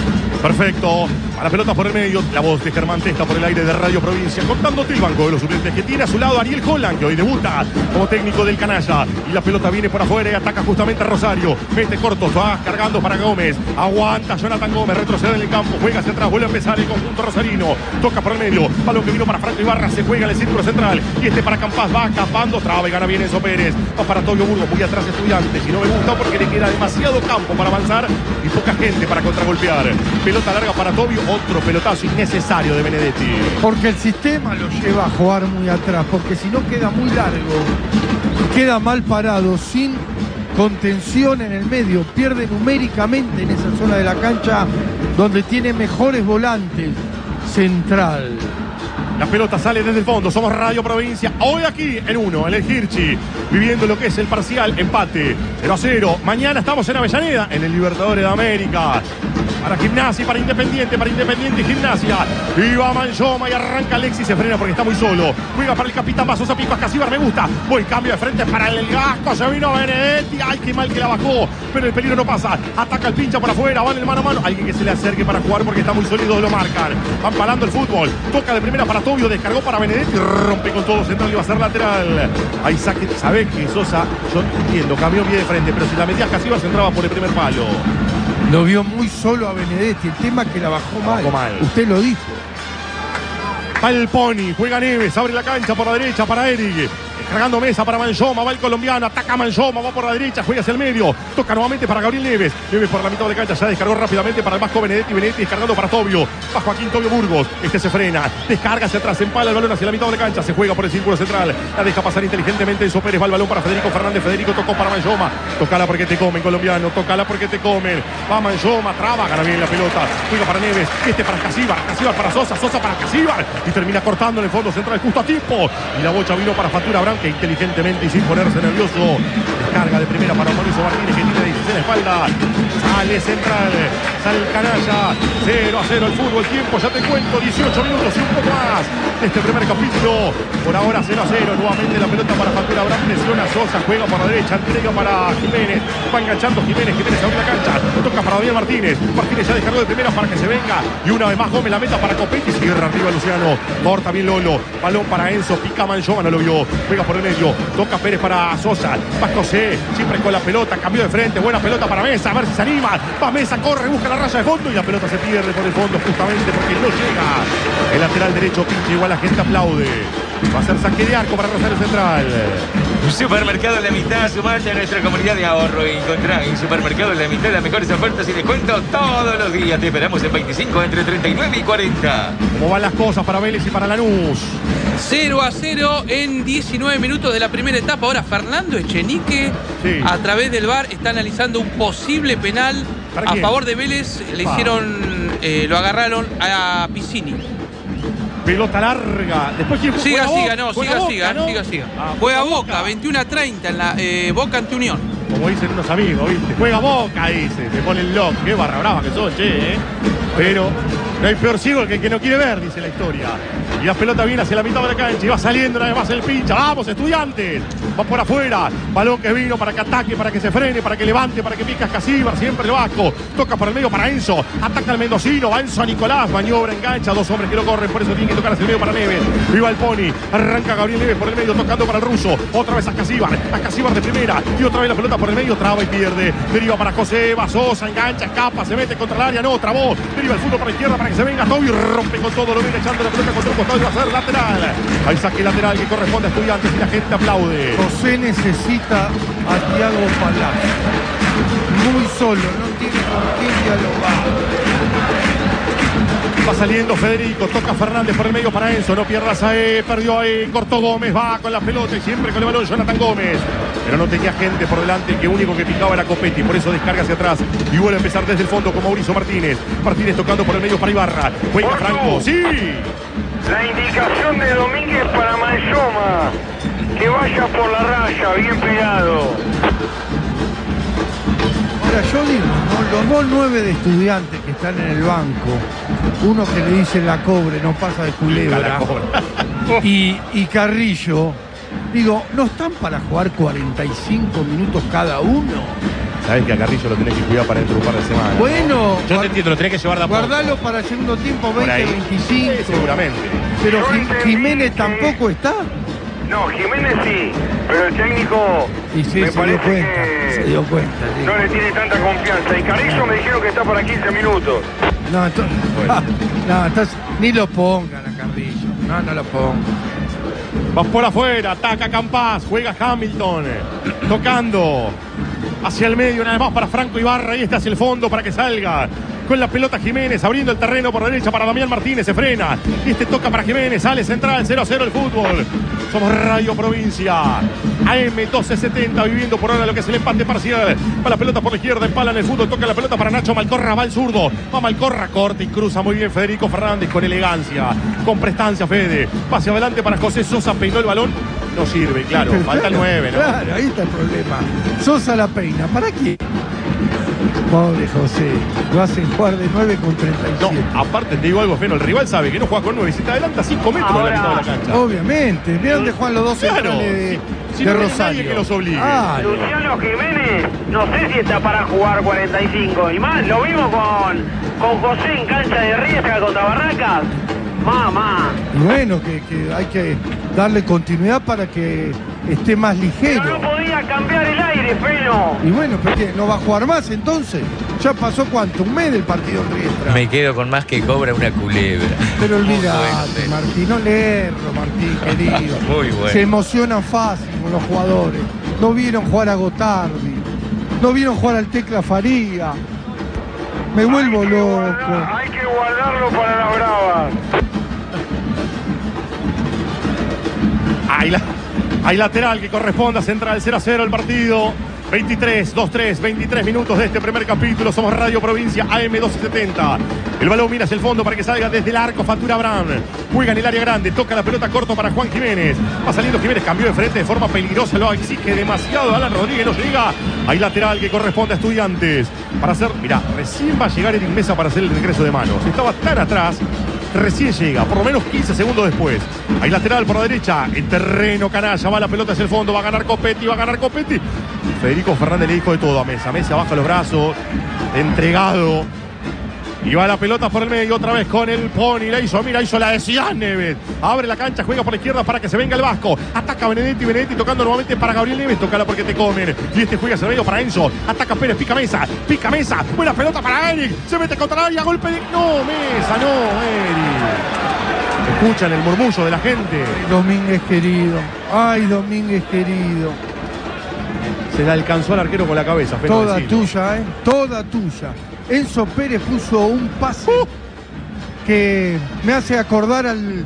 Perfecto. A la pelota por el medio, la voz de Germán Testa por el aire de Radio Provincia, contándote el banco de los suplentes que tiene a su lado Ariel Holland, que hoy debuta como técnico del canalla. Y la pelota viene por afuera y ataca justamente a Rosario. Mete corto, va cargando para Gómez. Aguanta Jonathan Gómez, retrocede en el campo, juega hacia atrás, vuelve a empezar el conjunto rosarino. Toca por el medio, balón que vino para Franco Ibarra, se juega en el círculo central. Y para Campas, va escapando, traba y gana bien Enzo Pérez. Va para Tobio Burgos, muy atrás Estudiantes. Y no me gusta porque le queda demasiado campo para avanzar y poca gente para contragolpear. Pelota larga para Tobio, otro pelotazo innecesario de Benedetti. Porque el sistema lo lleva a jugar muy atrás, porque si no queda muy largo, queda mal parado, sin contención en el medio, pierde numéricamente en esa zona de la cancha donde tiene mejores volantes. Central. La pelota sale desde el fondo, somos Radio Provincia, hoy aquí en en el Hirschi, viviendo lo que es el parcial, empate 0-0. Mañana estamos en Avellaneda, en el Libertadores de América. Para Gimnasia y para Independiente y Gimnasia. Y va Manchoma y arranca Alexis, se frena porque está muy solo. Juega para el capitán Basosa Pipas, Casíbar, me gusta. Buen cambio de frente para el Gasco, se vino Benedetti. Ay, qué mal que la bajó, pero el peligro no pasa. Ataca el pincha por afuera, va en el mano a mano. Alguien que se le acerque para jugar porque está muy sólido, lo marcan. Van parando el fútbol. Toca de primera para Tobio, descargó para Benedetti, rompe con todo Central y va a ser lateral. Ahí saque, sabe que Sosa, yo entiendo, cambió bien de frente, pero si la metías Casíbar se entraba por el primer palo. Lo vio muy solo a Benedetti, el tema que la bajó mal. Usted lo dijo. Va el Pony, juega Neves, abre la cancha por la derecha para Eric. cargando Mesa para Manjoma, va el colombiano, ataca Manjoma, va por la derecha, juega hacia el medio, toca nuevamente para Gabriel Neves. Neves por la mitad de cancha, ya descargó rápidamente para el vasco Benedetti. Benedetti descargando para Tobio, va Joaquín Tobio Burgos. Este se frena, descarga hacia atrás, empala el balón hacia la mitad de la cancha, se juega por el círculo central, la deja pasar inteligentemente Enzo Pérez, va el balón para Federico Fernández. Federico tocó para Manjoma, tocala porque te comen, colombiano, tocala porque te comen. Va Manjoma, traba, gana bien la pelota, juega para Neves, este para Casíbar, Casíbar para Sosa, Sosa para Casíbar y termina cortando en el fondo central justo a tiempo. Y la bocha vino para Factura Brown, que inteligentemente y sin ponerse nervioso descarga de primera para Mauricio Martínez, que tiene 16 en la espalda. Sale central, sale el canalla. 0-0 el fútbol, tiempo, ya te cuento, 18 minutos y un poco más de este primer capítulo. Por ahora 0-0, nuevamente la pelota para Factura Brown, presiona Sosa, juega por la derecha, entrega para Jiménez, va enganchando Jiménez abre la cancha, toca para Daniel Martínez. Martínez ya descargó de primera para que se venga y una vez más Gómez la meta para Copetti, cierra arriba Luciano, corta bien Lolo, balón para Enzo, pica Manjoma, no lo vio, juega por el medio, toca Pérez para Sosa, va José, siempre con la pelota, cambió de frente, buena pelota para Mesa, a ver si se anima, va Mesa, corre, busca la raya de fondo y la pelota se pierde por el fondo justamente porque no llega. El lateral derecho pinche, igual la gente aplaude. Va a ser saque de arco para Rosario Central. Supermercado La Mitad, sumate a nuestra comunidad de ahorro y encontrá en Supermercado La Mitad las mejores ofertas y descuentos todos los días. Te esperamos en 25 entre 39 y 40. ¿Cómo van las cosas para Vélez y para Lanús? 0-0 en 19 minutos de la primera etapa. Ahora Fernando Echenique, a través del VAR, está analizando un posible penal a favor de Vélez. Le hicieron, lo agarraron a Piscini. Pelota larga. Después quién siga. Juega Boca, 21-30 en la Boca ante Unión. Como dicen unos amigos, ¿viste? Juega Boca, dice. Me ponen loco. Qué barra brava que son, che, Pero no hay peor ciego que el que no quiere ver, dice la historia. Y la pelota viene hacia la mitad de la cancha y va saliendo una vez más el pincha. ¡Vamos, Estudiantes! Va por afuera. Balón que vino para que ataque, para que se frene, para que levante, para que pica Casíbar. Siempre el vasco. Toca por el medio para Enzo. Ataca al mendocino. Va Enzo a Nicolás. Maniobra, engancha. Dos hombres que lo corren. Por eso tiene que tocar hacia el medio para Neves. Viva el Pony. Arranca Gabriel Neves por el medio, tocando para el ruso. Otra vez a Casíbar. A Casíbar de primera. Y otra vez la pelota por el medio. Traba y pierde. Deriva para José. Va Sosa. Engancha, escapa. Se mete contra el área. No, trabó. Deriva el fútbol para la izquierda para que se venga Toby. Rompe con todo. Lo viene echando la pelota contra un costado y va a ser lateral. Hay saque lateral que corresponde a Estudiantes y la gente aplaude. José necesita a Thiago Palacio. Muy solo, no tiene con quién dialogar. Va saliendo Federico, toca Fernández por el medio para Enzo, no pierdas ahí, perdió ahí, cortó Gómez, va con la pelota y siempre con el balón Jonathan Gómez. Pero no tenía gente por delante, el que único que picaba era Copetti, por eso descarga hacia atrás y vuelve a empezar desde el fondo con Mauricio Martínez. Martínez tocando por el medio para Ibarra, juega Franco, sí. La indicación de Domínguez para Manjoma, que vaya por la raya, bien pegado. Ahora yo digo, ¿no? Los dos 9 de Estudiantes que están en el banco, uno que le dice la cobre, no pasa de culebra, y Carrillo, digo, ¿no están para jugar 45 minutos cada uno? Sabes que a Carrillo lo tenés que cuidar para dentro de un par de semanas. Bueno, yo te entiendo, lo tenés que llevar de a poco. Guardalo para el segundo tiempo, 20-25. Sí, seguramente. Pero Jiménez tampoco está. No, Jiménez sí, pero el técnico y sí, me parece se dio cuenta. Sí. No le tiene tanta confianza. Y Carrillo me dijeron que está para 15 minutos. No, entonces ni lo pongan a Carrillo. No lo pongan. Va por afuera, ataca Campás, juega Hamilton, tocando hacia el medio, una vez más para Franco Ibarra, y este hacia el fondo para que salga. Con la pelota Jiménez, abriendo el terreno por la derecha para Damián Martínez, se frena. Y este toca para Jiménez, sale central, 0-0 el fútbol. Somos Radio Provincia. AM 1270, viviendo por ahora lo que es el empate parcial. Va la pelota por la izquierda, empala en el fútbol, toca la pelota para Nacho Malcorra, va el zurdo. Va Malcorra, corta y cruza muy bien Federico Fernández con elegancia, con prestancia Fede. Va hacia adelante para José Sosa, peinó el balón. No sirve, claro, falta el 9, ¿no? Claro, ahí está el problema. Sosa la peina, ¿para qué? Pobre José, lo hacen jugar de 9 con 37. No, aparte te digo algo, Feno, el rival sabe que no juega con 9, si te adelanta 5 metros de la mitad de la cancha. Obviamente, mira dónde juegan los dos centrales si de no Rosario. Que los obligue. Luciano Jiménez, no sé si está para jugar 45. Y más, lo vimos con José en cancha de Riestra contra Barracas. Mamá. Y bueno, que hay que darle continuidad para que esté más ligero. Pero no podía venía a cambiar el aire, Feno. Y bueno, pero ¿qué? ¿No va a jugar más entonces? Ya pasó ¿cuánto? ¿Un mes del partido en Riestra? Me quedo con más que cobra una culebra. Pero olvídate, Martín, no le erro, Martín, querido. Muy bueno. Se emocionan fácil con los jugadores. No vieron jugar a Gotardi. No vieron jugar al Tecla Faría. Me vuelvo loco. Hay que guardarlo para la brava. Hay lateral que corresponde a Central. 0-0 el partido. 23 minutos de este primer capítulo. Somos Radio Provincia AM 1270. El balón mira hacia el fondo para que salga desde el arco. Fatura Abraham. Juega en el área grande. Toca la pelota corto para Juan Jiménez. Va saliendo Jiménez. Cambió de frente de forma peligrosa. Lo exige demasiado. Alan Rodríguez no llega. Hay lateral que corresponde a Estudiantes. Para hacer. Mirá, recién va a llegar Eric Mesa para hacer el regreso de manos. Estaba tan atrás. Recién llega, por lo menos 15 segundos después. Hay lateral por la derecha. En terreno canalla. Va la pelota hacia el fondo. Va a ganar Copetti. Federico Fernández le dijo de todo a Mesa. Mesa baja los brazos. Entregado. Y va la pelota por el medio otra vez con el Pony. La hizo, mira, hizo la de Ciudad Neves. Abre la cancha, juega por la izquierda para que se venga el Vasco. Ataca Benedetti tocando nuevamente para Gabriel Neves. Tócala porque te comen. Y este juega hacia el medio para Enzo. Ataca Pérez, pica Mesa. Buena pelota para Eric. Se mete contra la área, golpe de... No, Mesa, no, Eric. Escuchan el murmullo de la gente. Domínguez querido. Ay, Domínguez querido. Se la alcanzó al arquero con la cabeza. Toda tuya, toda tuya. Enzo Pérez puso un pase que me hace acordar al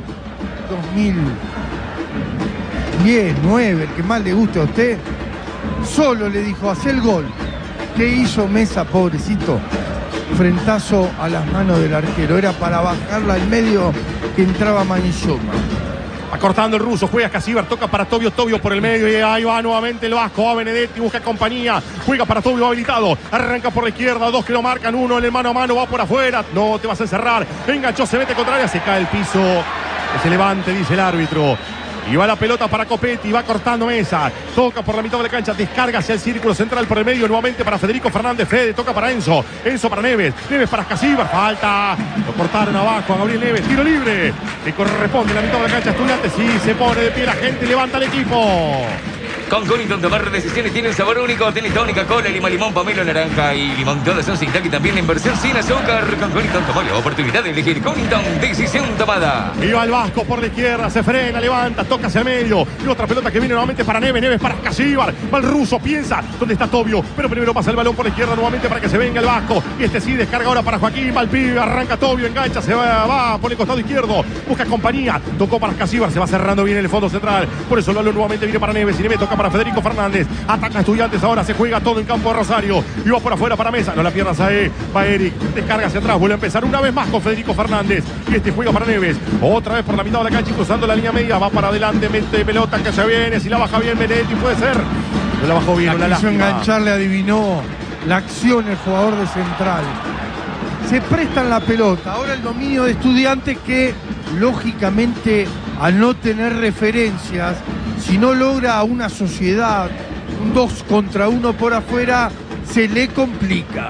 2010, 9, el que más le guste a usted. Solo le dijo, hace el gol. ¿Qué hizo Mesa, pobrecito? Frentazo a las manos del arquero. Era para bajarla al medio que entraba Manilloma. Acortando el ruso, juega Casíbar, toca para Tobio por el medio y ahí va nuevamente el Vasco, va Benedetti, busca compañía, juega para Tobio habilitado, arranca por la izquierda, dos que lo marcan, uno en el mano a mano, va por afuera, no te vas a encerrar, enganchó, se mete contra área, se cae el piso, que se levante, dice el árbitro. Y va la pelota para Copetti, va cortando Mesa, toca por la mitad de la cancha, descarga hacia el círculo central por el medio, nuevamente para Federico Fernández, Fede toca para Enzo para Neves para Casíbar, falta, lo cortaron abajo a Gabriel Neves, tiro libre, que corresponde a la mitad de la cancha Estudiantes, y se pone de pie la gente, levanta el equipo. Con Cunnington tomar decisiones tiene un sabor único. Tiene tónica, cola, lima, limón, pomelo, naranja y limón. Todas son sin tac y también la inversión sin azúcar. Con Cunnington tomó la oportunidad de elegir Cunnington. Decisión tomada. Y va el Vasco por la izquierda, se frena, levanta, toca hacia el medio. Y otra pelota que viene nuevamente para Neves para Casíbar. Va el ruso, piensa dónde está Tobio. Pero primero pasa el balón por la izquierda nuevamente para que se venga el Vasco. Y este sí descarga ahora para Joaquín. Va el pibe, arranca Tobio, engancha, se va por el costado izquierdo. Busca compañía, tocó para Casíbar, se va cerrando bien el fondo central. Por eso el balón nuevamente viene para Neves. Y Neves toca para Federico Fernández. Ataca Estudiantes ahora, se juega todo en campo de Rosario. Y va por afuera para Mesa. No la pierdas ahí. Va Eric. Descarga hacia atrás. Vuelve a empezar una vez más con Federico Fernández. Y este juega para Neves. Otra vez por la mitad de la cancha, cruzando la línea media. Va para adelante, mete pelota que se viene. Si la baja bien Benedetti puede ser. No la bajó bien. La quiso enganchar, le adivinó la acción el jugador de Central. Se prestan la pelota. Ahora el dominio de Estudiantes que, lógicamente, al no tener referencias, si no logra una sociedad, un 2 contra 1 por afuera, se le complica.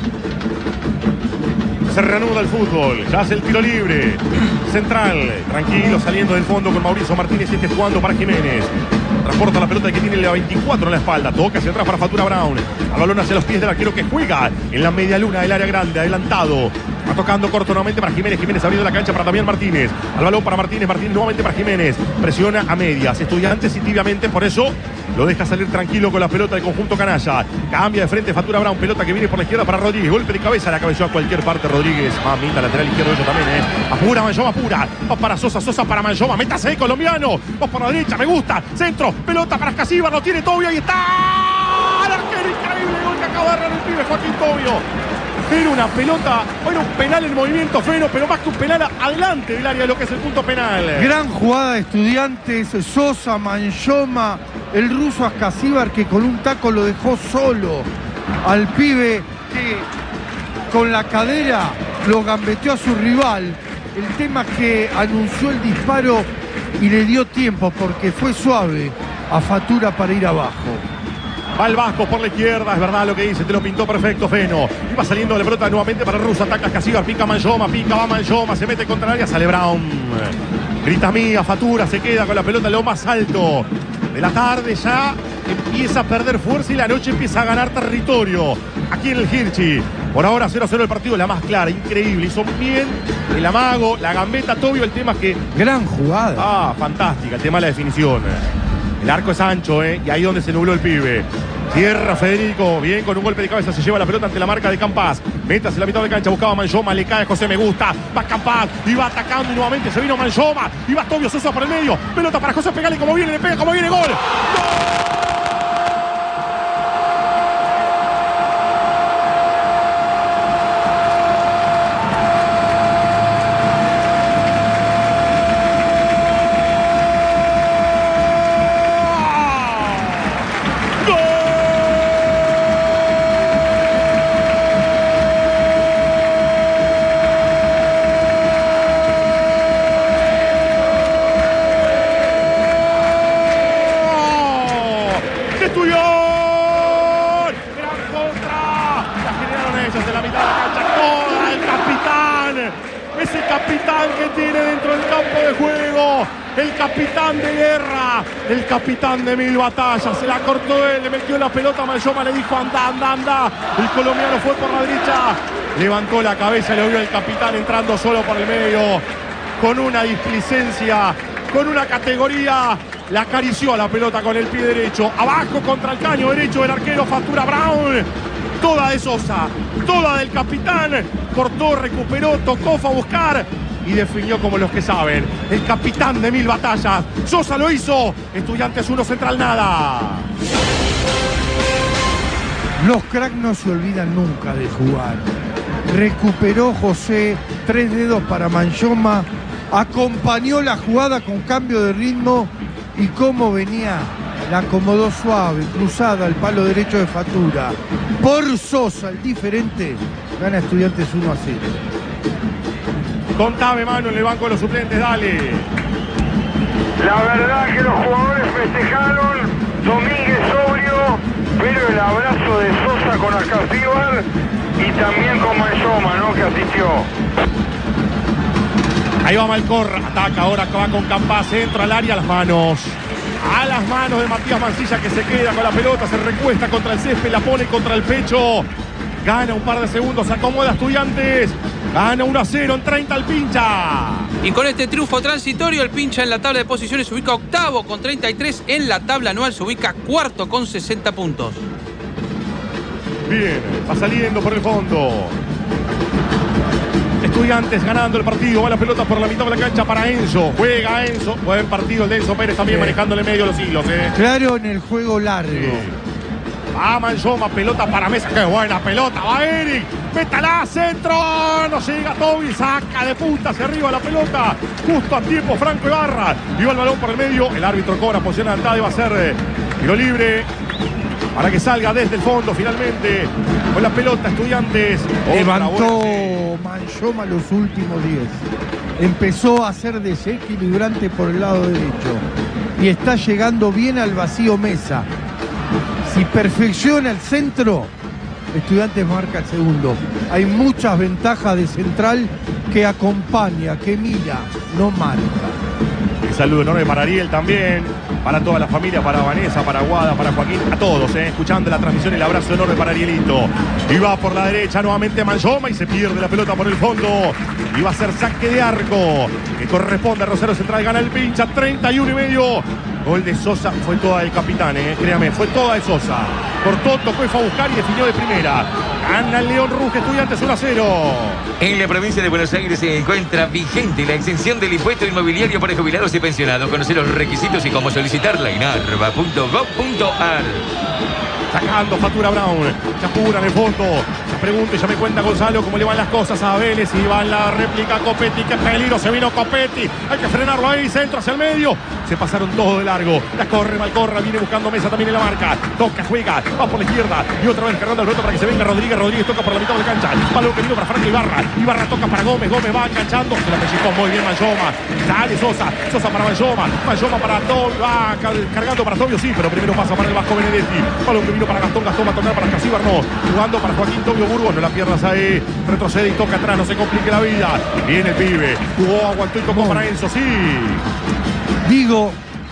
Se reanuda el fútbol, ya hace el tiro libre. Central, tranquilo, saliendo del fondo con Mauricio Martínez, jugando para Jiménez. Transporta la pelota que tiene la 24 en la espalda. Toca hacia atrás para Fatura Brown. Al balón hacia los pies del arquero que juega en la media luna del área grande, adelantado. Va tocando corto nuevamente para Jiménez. Jiménez abriendo la cancha para Damián Martínez. Al balón para Martínez. Martínez nuevamente para Jiménez. Presiona a medias. Estudiantes y tibiamente, por eso lo deja salir tranquilo con la pelota del conjunto canalla. Cambia de frente Fatura Brown. Pelota que viene por la izquierda para Rodríguez. Golpe de cabeza. La cabeceó a cualquier parte Rodríguez. Mamita, lateral izquierdo ellos también, Apura Manlloma, apura. Va para Sosa. Sosa para Manlloma. Métase, colombiano. Va por la derecha. Me gusta. Centro. Pelota para Casíbar. Lo tiene Tobio. Ahí está. El arquero increíble. Gol que acaba de agarrar el pibe Joaquín Tobio. Era una pelota, bueno, un penal en movimiento, Feno, pero más que un penal adelante del área de lo que es el punto penal. Gran jugada de Estudiantes, Sosa, Manlloma, el ruso Ascasíbar que con un taco lo dejó solo al pibe que con la cadera lo gambeteó a su rival. El tema es que anunció el disparo y le dio tiempo porque fue suave a Fatura para ir abajo. Va el Vasco por la izquierda, es verdad lo que dice, te lo pintó perfecto Feno. Y va saliendo la pelota nuevamente para el ruso, ataca Casíbar, pica Manlloma, va Manlloma, se mete contra el área, sale Brown. Grita mía, Fatura, se queda con la pelota en lo más alto de la tarde ya. empieza a perder fuerza y la noche empieza a ganar territorio. Aquí en el Hirschi. Por ahora 0-0 el partido, la más clara, increíble. Hizo bien el amago, la gambeta, Tobio. El tema es que... Gran jugada. Ah, fantástica, el tema de la definición. El arco es ancho, y ahí donde se nubló el pibe. Cierra Federico, bien, con un golpe de cabeza se lleva la pelota ante la marca de Campas. Metas en la mitad de cancha, buscaba Manjoma, le cae José, me gusta. Va Campas y va atacando y nuevamente se vino Manjoma. Y va Tobio Sosa por el medio. Pelota para José, pegale como viene, le pega como viene, gol. ¡Gol! El capitán de 1000 batallas, se la cortó él, le metió la pelota a Manjoma, le dijo anda. El colombiano fue por la derecha, levantó la cabeza, lo vio el capitán entrando solo por el medio, con una displicencia, con una categoría, la acarició a la pelota con el pie derecho, abajo contra el caño derecho del arquero, factura Brown, toda de Sosa, toda del capitán, cortó, recuperó, tocó, fue a buscar y definió como los que saben. El capitán de 1000 batallas. Sosa lo hizo. Estudiantes 1, Central nada. Los cracks no se olvidan nunca de jugar. Recuperó José, 3 dedos para Manjoma. Acompañó la jugada con cambio de ritmo. Y cómo venía, la acomodó suave, cruzada al palo derecho de Fatura. Por Sosa, el diferente, gana Estudiantes 1-0. Contame, mano, en el banco de los suplentes, dale. La verdad que los jugadores festejaron, Domínguez sobrio, pero el abrazo de Sosa con Ascasíbar y también con Manjoma, ¿no?, que asistió. Ahí va Malcorra, ataca ahora, va con Campas, entra al área, a las manos de Matías Mancilla, que se queda con la pelota, se recuesta contra el césped, la pone contra el pecho. Gana un par de segundos, acomoda Estudiantes. Gana 1-0 en 30 el Pincha. Y con este triunfo transitorio, el Pincha en la tabla de posiciones se ubica octavo con 33. En la tabla anual se ubica cuarto con 60 puntos. Bien, va saliendo por el fondo. Estudiantes ganando el partido. Va la pelota por la mitad de la cancha para Enzo. Juega Enzo. Buen partido el de Enzo Pérez también manejándole medio los hilos. Claro, en el juego largo. Va Manjoma, pelota para Mesa. ¡Qué buena pelota! Va Eric. ¡Métala! ¡Centro! No llega Toby. Saca de punta hacia arriba la pelota. Justo a tiempo Franco Ibarra. Iba el balón por el medio. El árbitro cobra posición adelantada y va a ser tiro libre para que salga desde el fondo finalmente. Con la pelota Estudiantes. Levantó Manjoma los últimos 10. Empezó a ser desequilibrante por el lado derecho. Y está llegando bien al vacío Mesa. Si perfecciona el centro, Estudiantes marca el segundo. Hay muchas ventajas de Central que acompaña, que mira, no marca. Un saludo enorme para Ariel también, para toda la familia, para Vanessa, para Guada, para Joaquín, a todos, escuchando la transmisión. El abrazo enorme para Arielito. Y va por la derecha nuevamente Manjoma y se pierde la pelota por el fondo. Y va a ser saque de arco que corresponde a Rosario Central. Gana el Pincha, 31,5. Gol de Sosa, fue toda del capitán, créame, fue toda de Sosa. Cortó, tocó y fue a buscar y definió de primera. Gana el León Ruge, Estudiantes 1-0. En la provincia de Buenos Aires se encuentra vigente la exención del impuesto inmobiliario para jubilados y pensionados. Conocer los requisitos y cómo solicitarla en arba.gov.ar. Sacando factura Brown. Se apura en el fondo. Se pregunta y ya me cuenta Gonzalo cómo le van las cosas a Vélez. Y va en la réplica Copetti. ¡Qué peligro! Se vino Copetti. Hay que frenarlo ahí. Centro hacia el medio. Se pasaron todos de largo. La corre Malcorra. Viene buscando Mesa también en la marca. Toca, juega. Va por la izquierda. Y otra vez cargando el reto para que se venga Rodríguez. Rodríguez toca por la mitad de la cancha. Balón que vino para Franco Ibarra. Ibarra toca para Gómez. Gómez va enganchando. Se la pellizcó muy bien Manjoma. Sale Sosa. Sosa para Manjoma. Manjoma para Tobio. Va cargando para Tobio, sí. Pero primero pasa para el Vasco Benedetti. Balón que vino para Gastón. Gastón va a tocar para Casíbar, no. Jugando para Joaquín Tobio Burgos. No la pierdas ahí. Retrocede y toca atrás. No se complique la vida. Viene el pibe. Jugó, aguantó y tocó para Enzo, sí. Digo,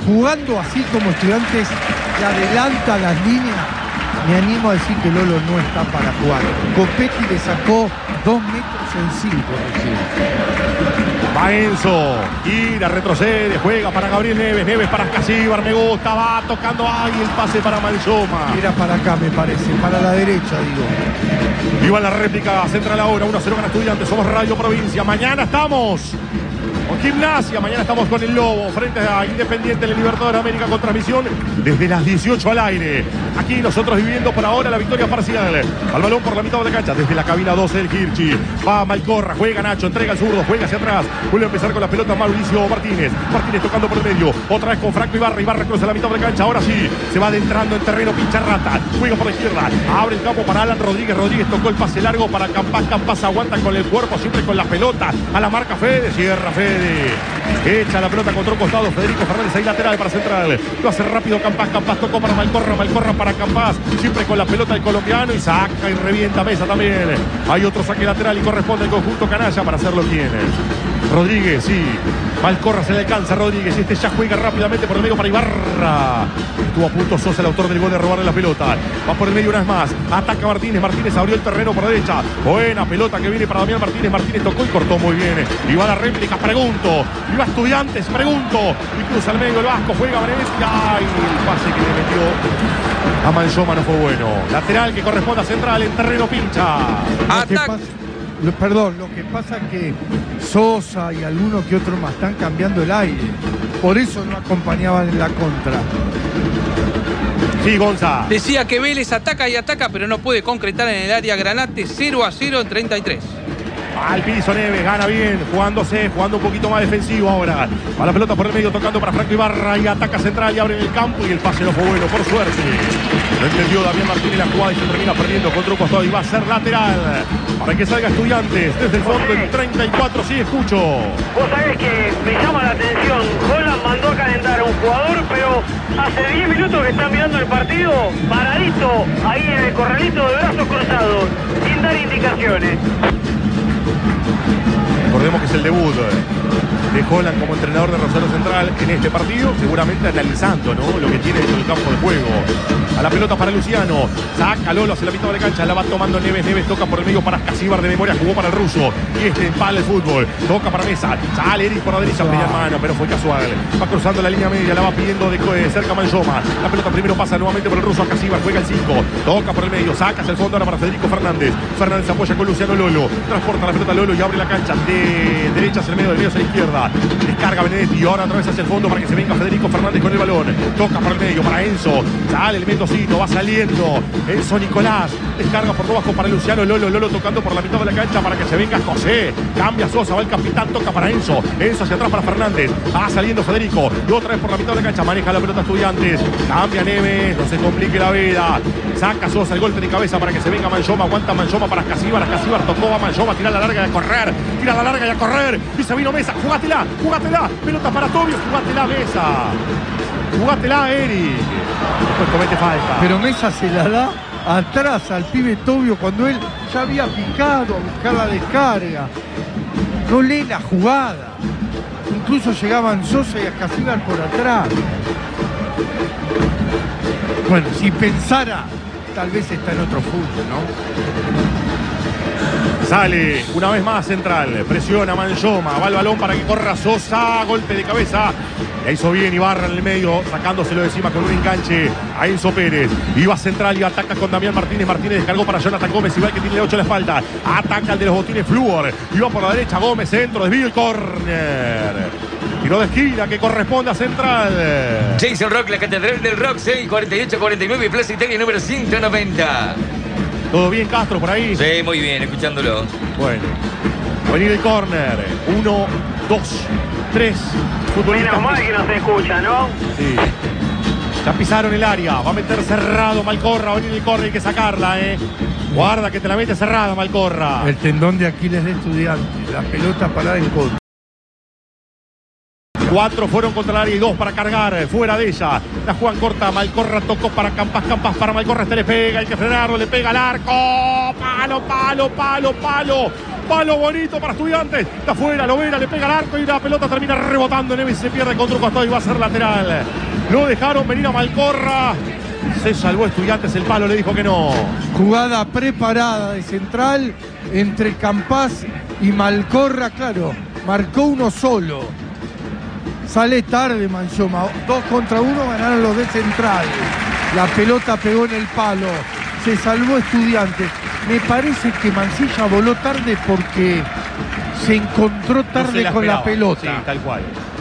jugando así como Estudiantes que adelanta las líneas, me animo a decir que Lolo no está para jugar. Copetti le sacó 2 metros en 5 recién. Va Enzo, gira, retrocede, juega para Gabriel Neves, Neves para Casíbar, me gusta, va tocando ahí el pase para Manzoma. Era para acá, me parece, para la derecha, digo. Iba la réplica central ahora, 1-0 gana Estudiantes, somos Radio Provincia. Mañana estamos con Gimnasia, mañana estamos con el Lobo, frente a Independiente en el Libertadores de América con transmisión desde las 18 al aire. Aquí nosotros viviendo por ahora la victoria parcial. Al balón por la mitad de la cancha, desde la cabina 12 del Kirchi. Va Malcorra, juega Nacho, entrega el zurdo, juega hacia atrás. Vuelve a empezar con la pelota Mauricio Martínez. Martínez tocando por el medio, otra vez con Franco Ibarra. Ibarra cruza la mitad de la cancha, ahora sí, se va adentrando en terreno Pincharrata. Juega por la izquierda, abre el campo para Alan Rodríguez. Rodríguez tocó el pase largo para Campas. Campas aguanta con el cuerpo, siempre con la pelota. A la marca Fede, cierra Fede. Echa la pelota contra un costado, Federico Fernández ahí lateral para central. Lo hace rápido Campas, Campas tocó para Malcorra, Malcorra para Campas, siempre con la pelota el colombiano y saca y revienta Mesa también. Hay otro saque lateral y corresponde al conjunto canalla para hacerlo quien. Rodríguez, sí. Malcorra se le alcanza a Rodríguez y este ya juega rápidamente por el medio para Ibarra. Estuvo a punto Sosa, el autor del gol, de robarle la pelota. Va por el medio una vez más. Ataca Martínez. Martínez abrió el terreno por derecha. Buena pelota que viene para Damián Martínez. Martínez tocó y cortó muy bien. Y va la réplica, pregunto. Y va Estudiantes, pregunto. Y cruza al medio el Vasco. Juega Benedetti. Ay, el pase que le metió a Manzoma no fue bueno. Lateral que corresponde a central en terreno Pincha. Lo que pasa es que Sosa y alguno que otro más están cambiando el aire. Por eso no acompañaban en la contra. Sí, Gonza. Decía que Vélez ataca y ataca, pero no puede concretar en el área. Granate 0-0 en 33. Al piso Neves, gana bien, jugando un poquito más defensivo ahora. Va la pelota por el medio, tocando para Franco Ibarra y ataca central y abre en el campo y el pase no fue bueno, por suerte. No entendió Damián Martínez la jugada y se termina perdiendo contra un costado y va a ser lateral. Para que salga Estudiantes desde el fondo en 34, sí escucho. Vos sabés que me llama la atención, Holland mandó a calentar a un jugador, pero hace 10 minutos que está mirando el partido, paradito ahí en el corralito de brazos cruzados, sin dar indicaciones. Recordemos que es el debut de Holland como entrenador de Rosario Central en este partido, seguramente analizando, ¿no?, lo que tiene dentro del campo de juego. A la pelota para Luciano, saca Lolo hacia la mitad de la cancha, la va tomando Neves, Neves toca por el medio para Casíbar, de memoria jugó para el ruso, y este empala el fútbol, toca para Mesa, sale Eric por la derecha, media mano, pero fue casual, va cruzando la línea media, la va pidiendo de cerca Manzoma, la pelota primero pasa nuevamente por el ruso a Casíbar, juega el 5, toca por el medio, saca hacia el fondo ahora para Federico Fernández, Fernández apoya con Luciano Lolo, transporta la pelota Lolo y abre la cancha de derecha hacia el medio, del medio hacia la izquierda, descarga Benedetti y ahora otra vez hacia el fondo para que se venga Federico Fernández con el balón, toca por el medio para Enzo, sale el Mendocino, va saliendo Enzo Nicolás, descarga por debajo para Luciano Lolo, Lolo tocando por la mitad de la cancha para que se venga José, cambia Sosa, va el capitán, toca para Enzo hacia atrás para Fernández, va saliendo Federico y otra vez por la mitad de la cancha, maneja la pelota Estudiantes, cambia Neves, no se complique la vida, saca Sosa el golpe de cabeza para que se venga Manzoma, aguanta Manzoma para Casíbar, tocó a Manzoma, tira la larga y a correr, y se vino Mesa, jugátela, pelota para Tobio, jugátela Mesa, jugátela Eric, después comete falta. Pero Mesa se la da atrás al pibe Tobio cuando él ya había picado a buscar la descarga. No lee la jugada. Incluso llegaban Sosa y a Casíbar por atrás. Bueno, si pensara, tal vez está en otro fútbol, ¿no? Sale una vez más central, presiona Manzoma, va el balón para que corra Sosa, golpe de cabeza. La hizo bien Ibarra en el medio, sacándoselo de encima con un enganche a Enzo Pérez. Iba central y ataca con Damián Martínez. Martínez descargó para Jonathan Gómez, igual que tiene 8 a la espalda. Ataca el de los botines Fluor. Iba por la derecha Gómez, centro, desvío y córner. Tiro de esquina que corresponde a Central. Jason Rock, la catedral del rock, 648-49, Plaza Italia número 190. ¿Todo bien, Castro, por ahí? Sí, muy bien, escuchándolo. Bueno, va a venir el córner. 1, 2, 3. Menos mal que no se escucha, ¿no? Sí. Ya pisaron el área. Va a meter cerrado Malcorra. Va a venir el córner, hay que sacarla, Guarda que te la mete cerrada, Malcorra. El tendón de Aquiles de Estudiantes. La pelota parada en contra. 4 fueron contra el área y 2 para cargar fuera de ella. La juegan corta, Malcorra tocó para Campas para Malcorra, este le pega, hay que frenarlo, le pega al arco. Palo. Palo bonito para Estudiantes. Está afuera, Lovera le pega al arco y la pelota termina rebotando. Neves se pierde contra un costado y va a ser lateral. Lo dejaron venir a Malcorra. Se salvó Estudiantes, el palo le dijo que no. Jugada preparada de central entre Campás y Malcorra, claro, marcó uno solo. Sale tarde Manchoma, 2 contra 1 ganaron los de central. La pelota pegó en el palo, se salvó Estudiantes. Me parece que Mancilla voló tarde porque se encontró tarde con la pelota. Sí, tal cual.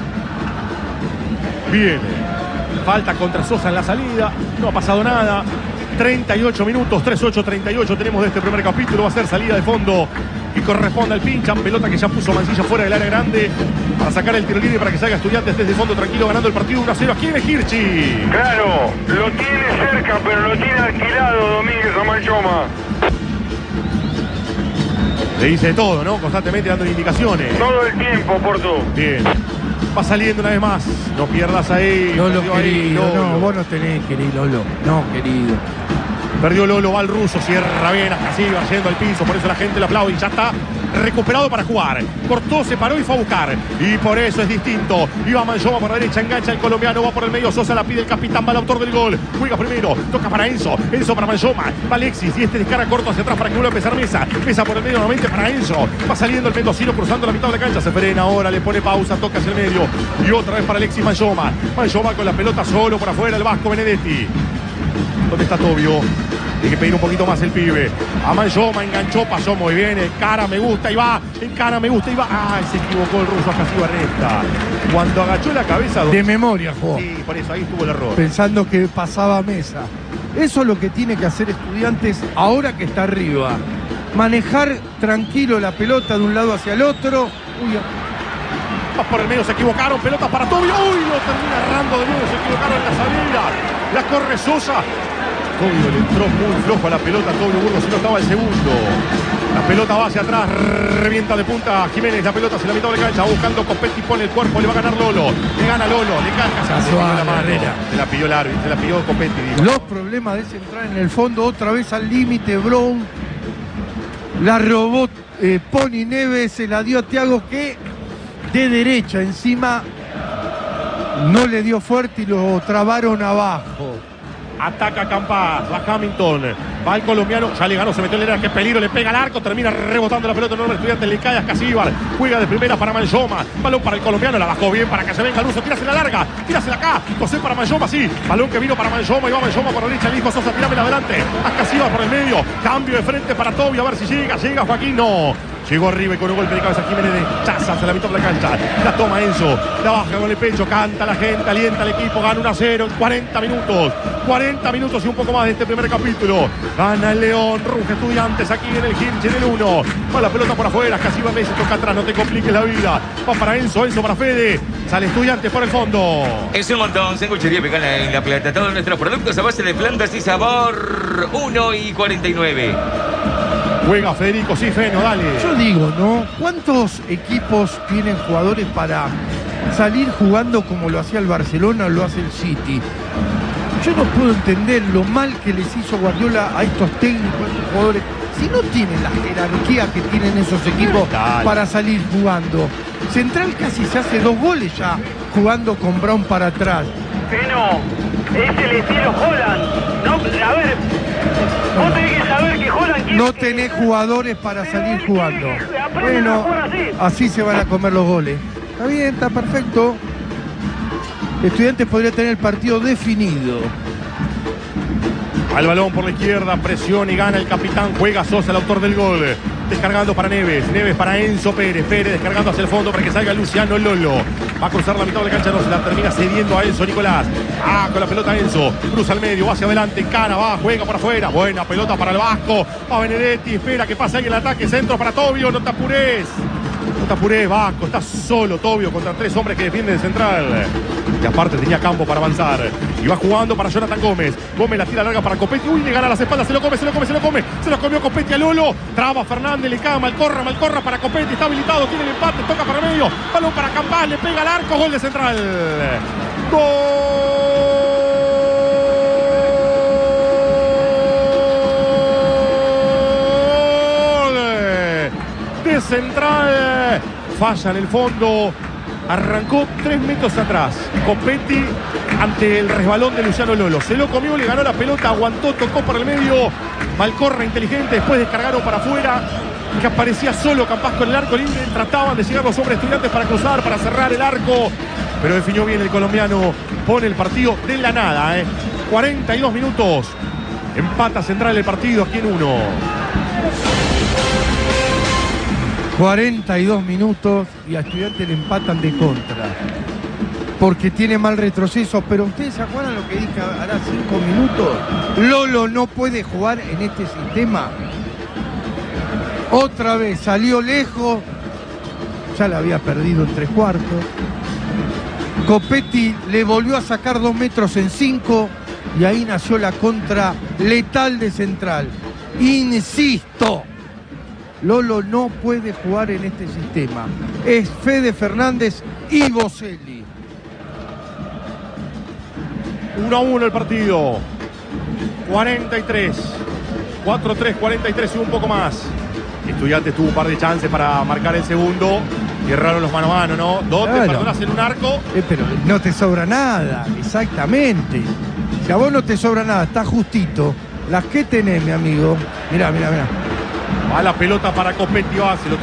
Viene. Falta contra Sosa en la salida. No ha pasado nada. 38 minutos, 38 tenemos de este primer capítulo. Va a ser salida de fondo y corresponde al pincha. Pelota que ya puso Mancilla fuera del área grande para sacar el tiro libre para que salga Estudiantes desde el fondo tranquilo ganando el partido 1-0. Aquí viene Hirschi. Claro, lo tiene cerca, pero lo tiene alquilado Domínguez a Manchoma. Le dice todo, ¿no? Constantemente dando indicaciones. Todo el tiempo, Porto. Bien. Va saliendo una vez más. No pierdas ahí. Lolo, Perdió querido. ahí, Lolo. No, vos no tenés, querido Lolo. No, querido. Perdió Lolo, va el ruso, cierra bien, hasta así, va yendo al piso, por eso la gente lo aplaude y ya está recuperado para jugar. Cortó, se paró y fue a buscar. Y por eso es distinto. Iba Manchoma por la derecha, engancha el colombiano, va por el medio, Sosa la pide el capitán, va el autor del gol. Juega primero, toca para Enzo, Enzo para Manchoma, va Alexis y este descarga corto hacia atrás para que vuelva a empezar Mesa. Mesa por el medio nuevamente para Enzo. Va saliendo el mendocino cruzando la mitad de la cancha, se frena ahora, le pone pausa, toca hacia el medio. Y otra vez para Alexis Manchoma. Manchoma con la pelota solo por afuera, el vasco Benedetti. ¿Dónde está Tobio? Tiene que pedir un poquito más el pibe. A Manchoma enganchó, pasó muy bien. Encara, me gusta y va. Encara, me gusta y va. ¡Ay! Se equivocó el ruso, acá sí va recta. Cuando agachó la cabeza. De memoria jugó. Sí, por eso ahí estuvo el error. Pensando que pasaba Mesa. Eso es lo que tiene que hacer Estudiantes ahora que está arriba. Manejar tranquilo la pelota de un lado hacia el otro. Uy, va por el medio, se equivocaron. Pelota para Tobio. Uy, lo termina errando de nuevo. Se equivocaron en la salida. La corre Sosa. Tobio le entró muy flojo a la pelota. Tobio Burgos, si no estaba el segundo. La pelota va hacia atrás, revienta de punta Jiménez. La pelota hacia la mitad de la cancha, buscando Copetti, pone el cuerpo, le va a ganar Lolo. Le gana Lolo, le carga, se la mano. Se la pidió el árbitro, se la pidió Copetti. Digo. Los problemas de centrar en el fondo, otra vez al límite. Brown la robó Pony Neves, se la dio a Thiago, que de derecha encima no le dio fuerte y lo trabaron abajo. Ataca Campás, va Hamilton, va el colombiano, ya le ganó, se metió en el área, qué peligro, le pega al arco, termina rebotando la pelota, enorme Estudiante, le cae a Casíbar, juega de primera para Manchoma, balón para el colombiano, la bajó bien para que se venga el uso, tírasela larga, tírasela acá, José para Manchoma, sí, balón que vino para Manchoma, y va Manchoma por la derecha, le dijo a Sosa, tirámela adelante, a Casíbar por el medio, cambio de frente para Tobio, a ver si llega Joaquín, no. Llegó arriba y con un golpe de cabeza Jiménez de Chaza hacia la mitad de la cancha. La toma Enzo, la baja con el pecho, canta la gente, alienta al equipo, gana 1-0 en 40 minutos. 40 minutos y un poco más de este primer capítulo. Gana el León, ruge Estudiantes aquí en el Hirschi en el 1. Va la pelota por afuera, casi va Messi, toca atrás, no te compliques la vida. Va para Enzo, Enzo para Fede. Sale Estudiantes por el fondo. Es un montón, Sanguchería Vegana en La Plata. Todos nuestros productos a base de plantas y sabor. 1:49. Juega Federico, sí, Feno, dale. Yo digo, ¿no? ¿Cuántos equipos tienen jugadores para salir jugando como lo hacía el Barcelona o lo hace el City? Yo no puedo entender lo mal que les hizo Guardiola a estos técnicos, a estos jugadores, si no tienen la jerarquía que tienen esos equipos para salir jugando. Central casi se hace 2 goles ya jugando con Brown para atrás. Feno, es el estilo Holland. No, a ver, vos tenés que saber que Holland quiere... No tenés jugadores para salir jugando. Bueno, así se van a comer los goles. Está bien, está perfecto. Estudiantes podría tener el partido definido. Al balón por la izquierda, presión y gana el capitán. Juega Sosa, el autor del gol. Descargando para Neves, Neves para Enzo Pérez, Pérez descargando hacia el fondo para que salga Luciano Lolo. Va a cruzar la mitad de la cancha, no se la termina cediendo a Enzo Nicolás. Con la pelota Enzo, cruza al medio, va hacia adelante, encara, va, juega para afuera. Buena pelota para el Vasco, va Benedetti, espera que pase ahí el ataque, centro para Tobio, no te apures. No te apures, Vasco, está solo Tobio contra 3 hombres que defienden de central. Y aparte tenía campo para avanzar. Y va jugando para Jonathan Gómez. Gómez la tira larga para Copetti. Uy, le gana las espaldas, se lo come. Se lo comió Copetti a Lolo. Traba Fernández, le cae Malcorra para Copetti. Está habilitado, tiene el empate, toca para medio. Balón para Campás, le pega al arco, gol de Central. ¡Gol! de Central. Falla en el fondo. Arrancó 3 metros atrás. Copetti ante el resbalón de Luciano Lolo. Se lo comió, le ganó la pelota, aguantó, tocó por el medio. Malcorra inteligente, después descargaron para afuera. Que aparecía solo Campas con el arco libre. Trataban de llegar los hombres Estudiantes para cruzar, para cerrar el arco. Pero definió bien el colombiano. Pone el partido de la nada. 42 minutos. Empata Central el partido aquí en 1. 42 minutos y a Estudiantes le empatan de contra. Porque tiene mal retroceso. Pero ustedes se acuerdan lo que dije hará 5 minutos. Lolo no puede jugar en este sistema. Otra vez salió lejos. Ya la había perdido en 3/4. Copetti le volvió a sacar 2 metros en 5. Y ahí nació la contra letal de Central. Insisto. Lolo no puede jugar en este sistema. Es Fede Fernández y Boselli. 1-1 el partido. 43. 4-3, 43 y un poco más. Estudiantes tuvo un par de chances para marcar el segundo. Y erraron los mano a mano, ¿no? ¿Dónde perdonas en un arco? Pero no te sobra nada, exactamente. Si a vos no te sobra nada, está justito. Las que tenés, mi amigo. Mirá. Va la pelota para Copetti, va, se lo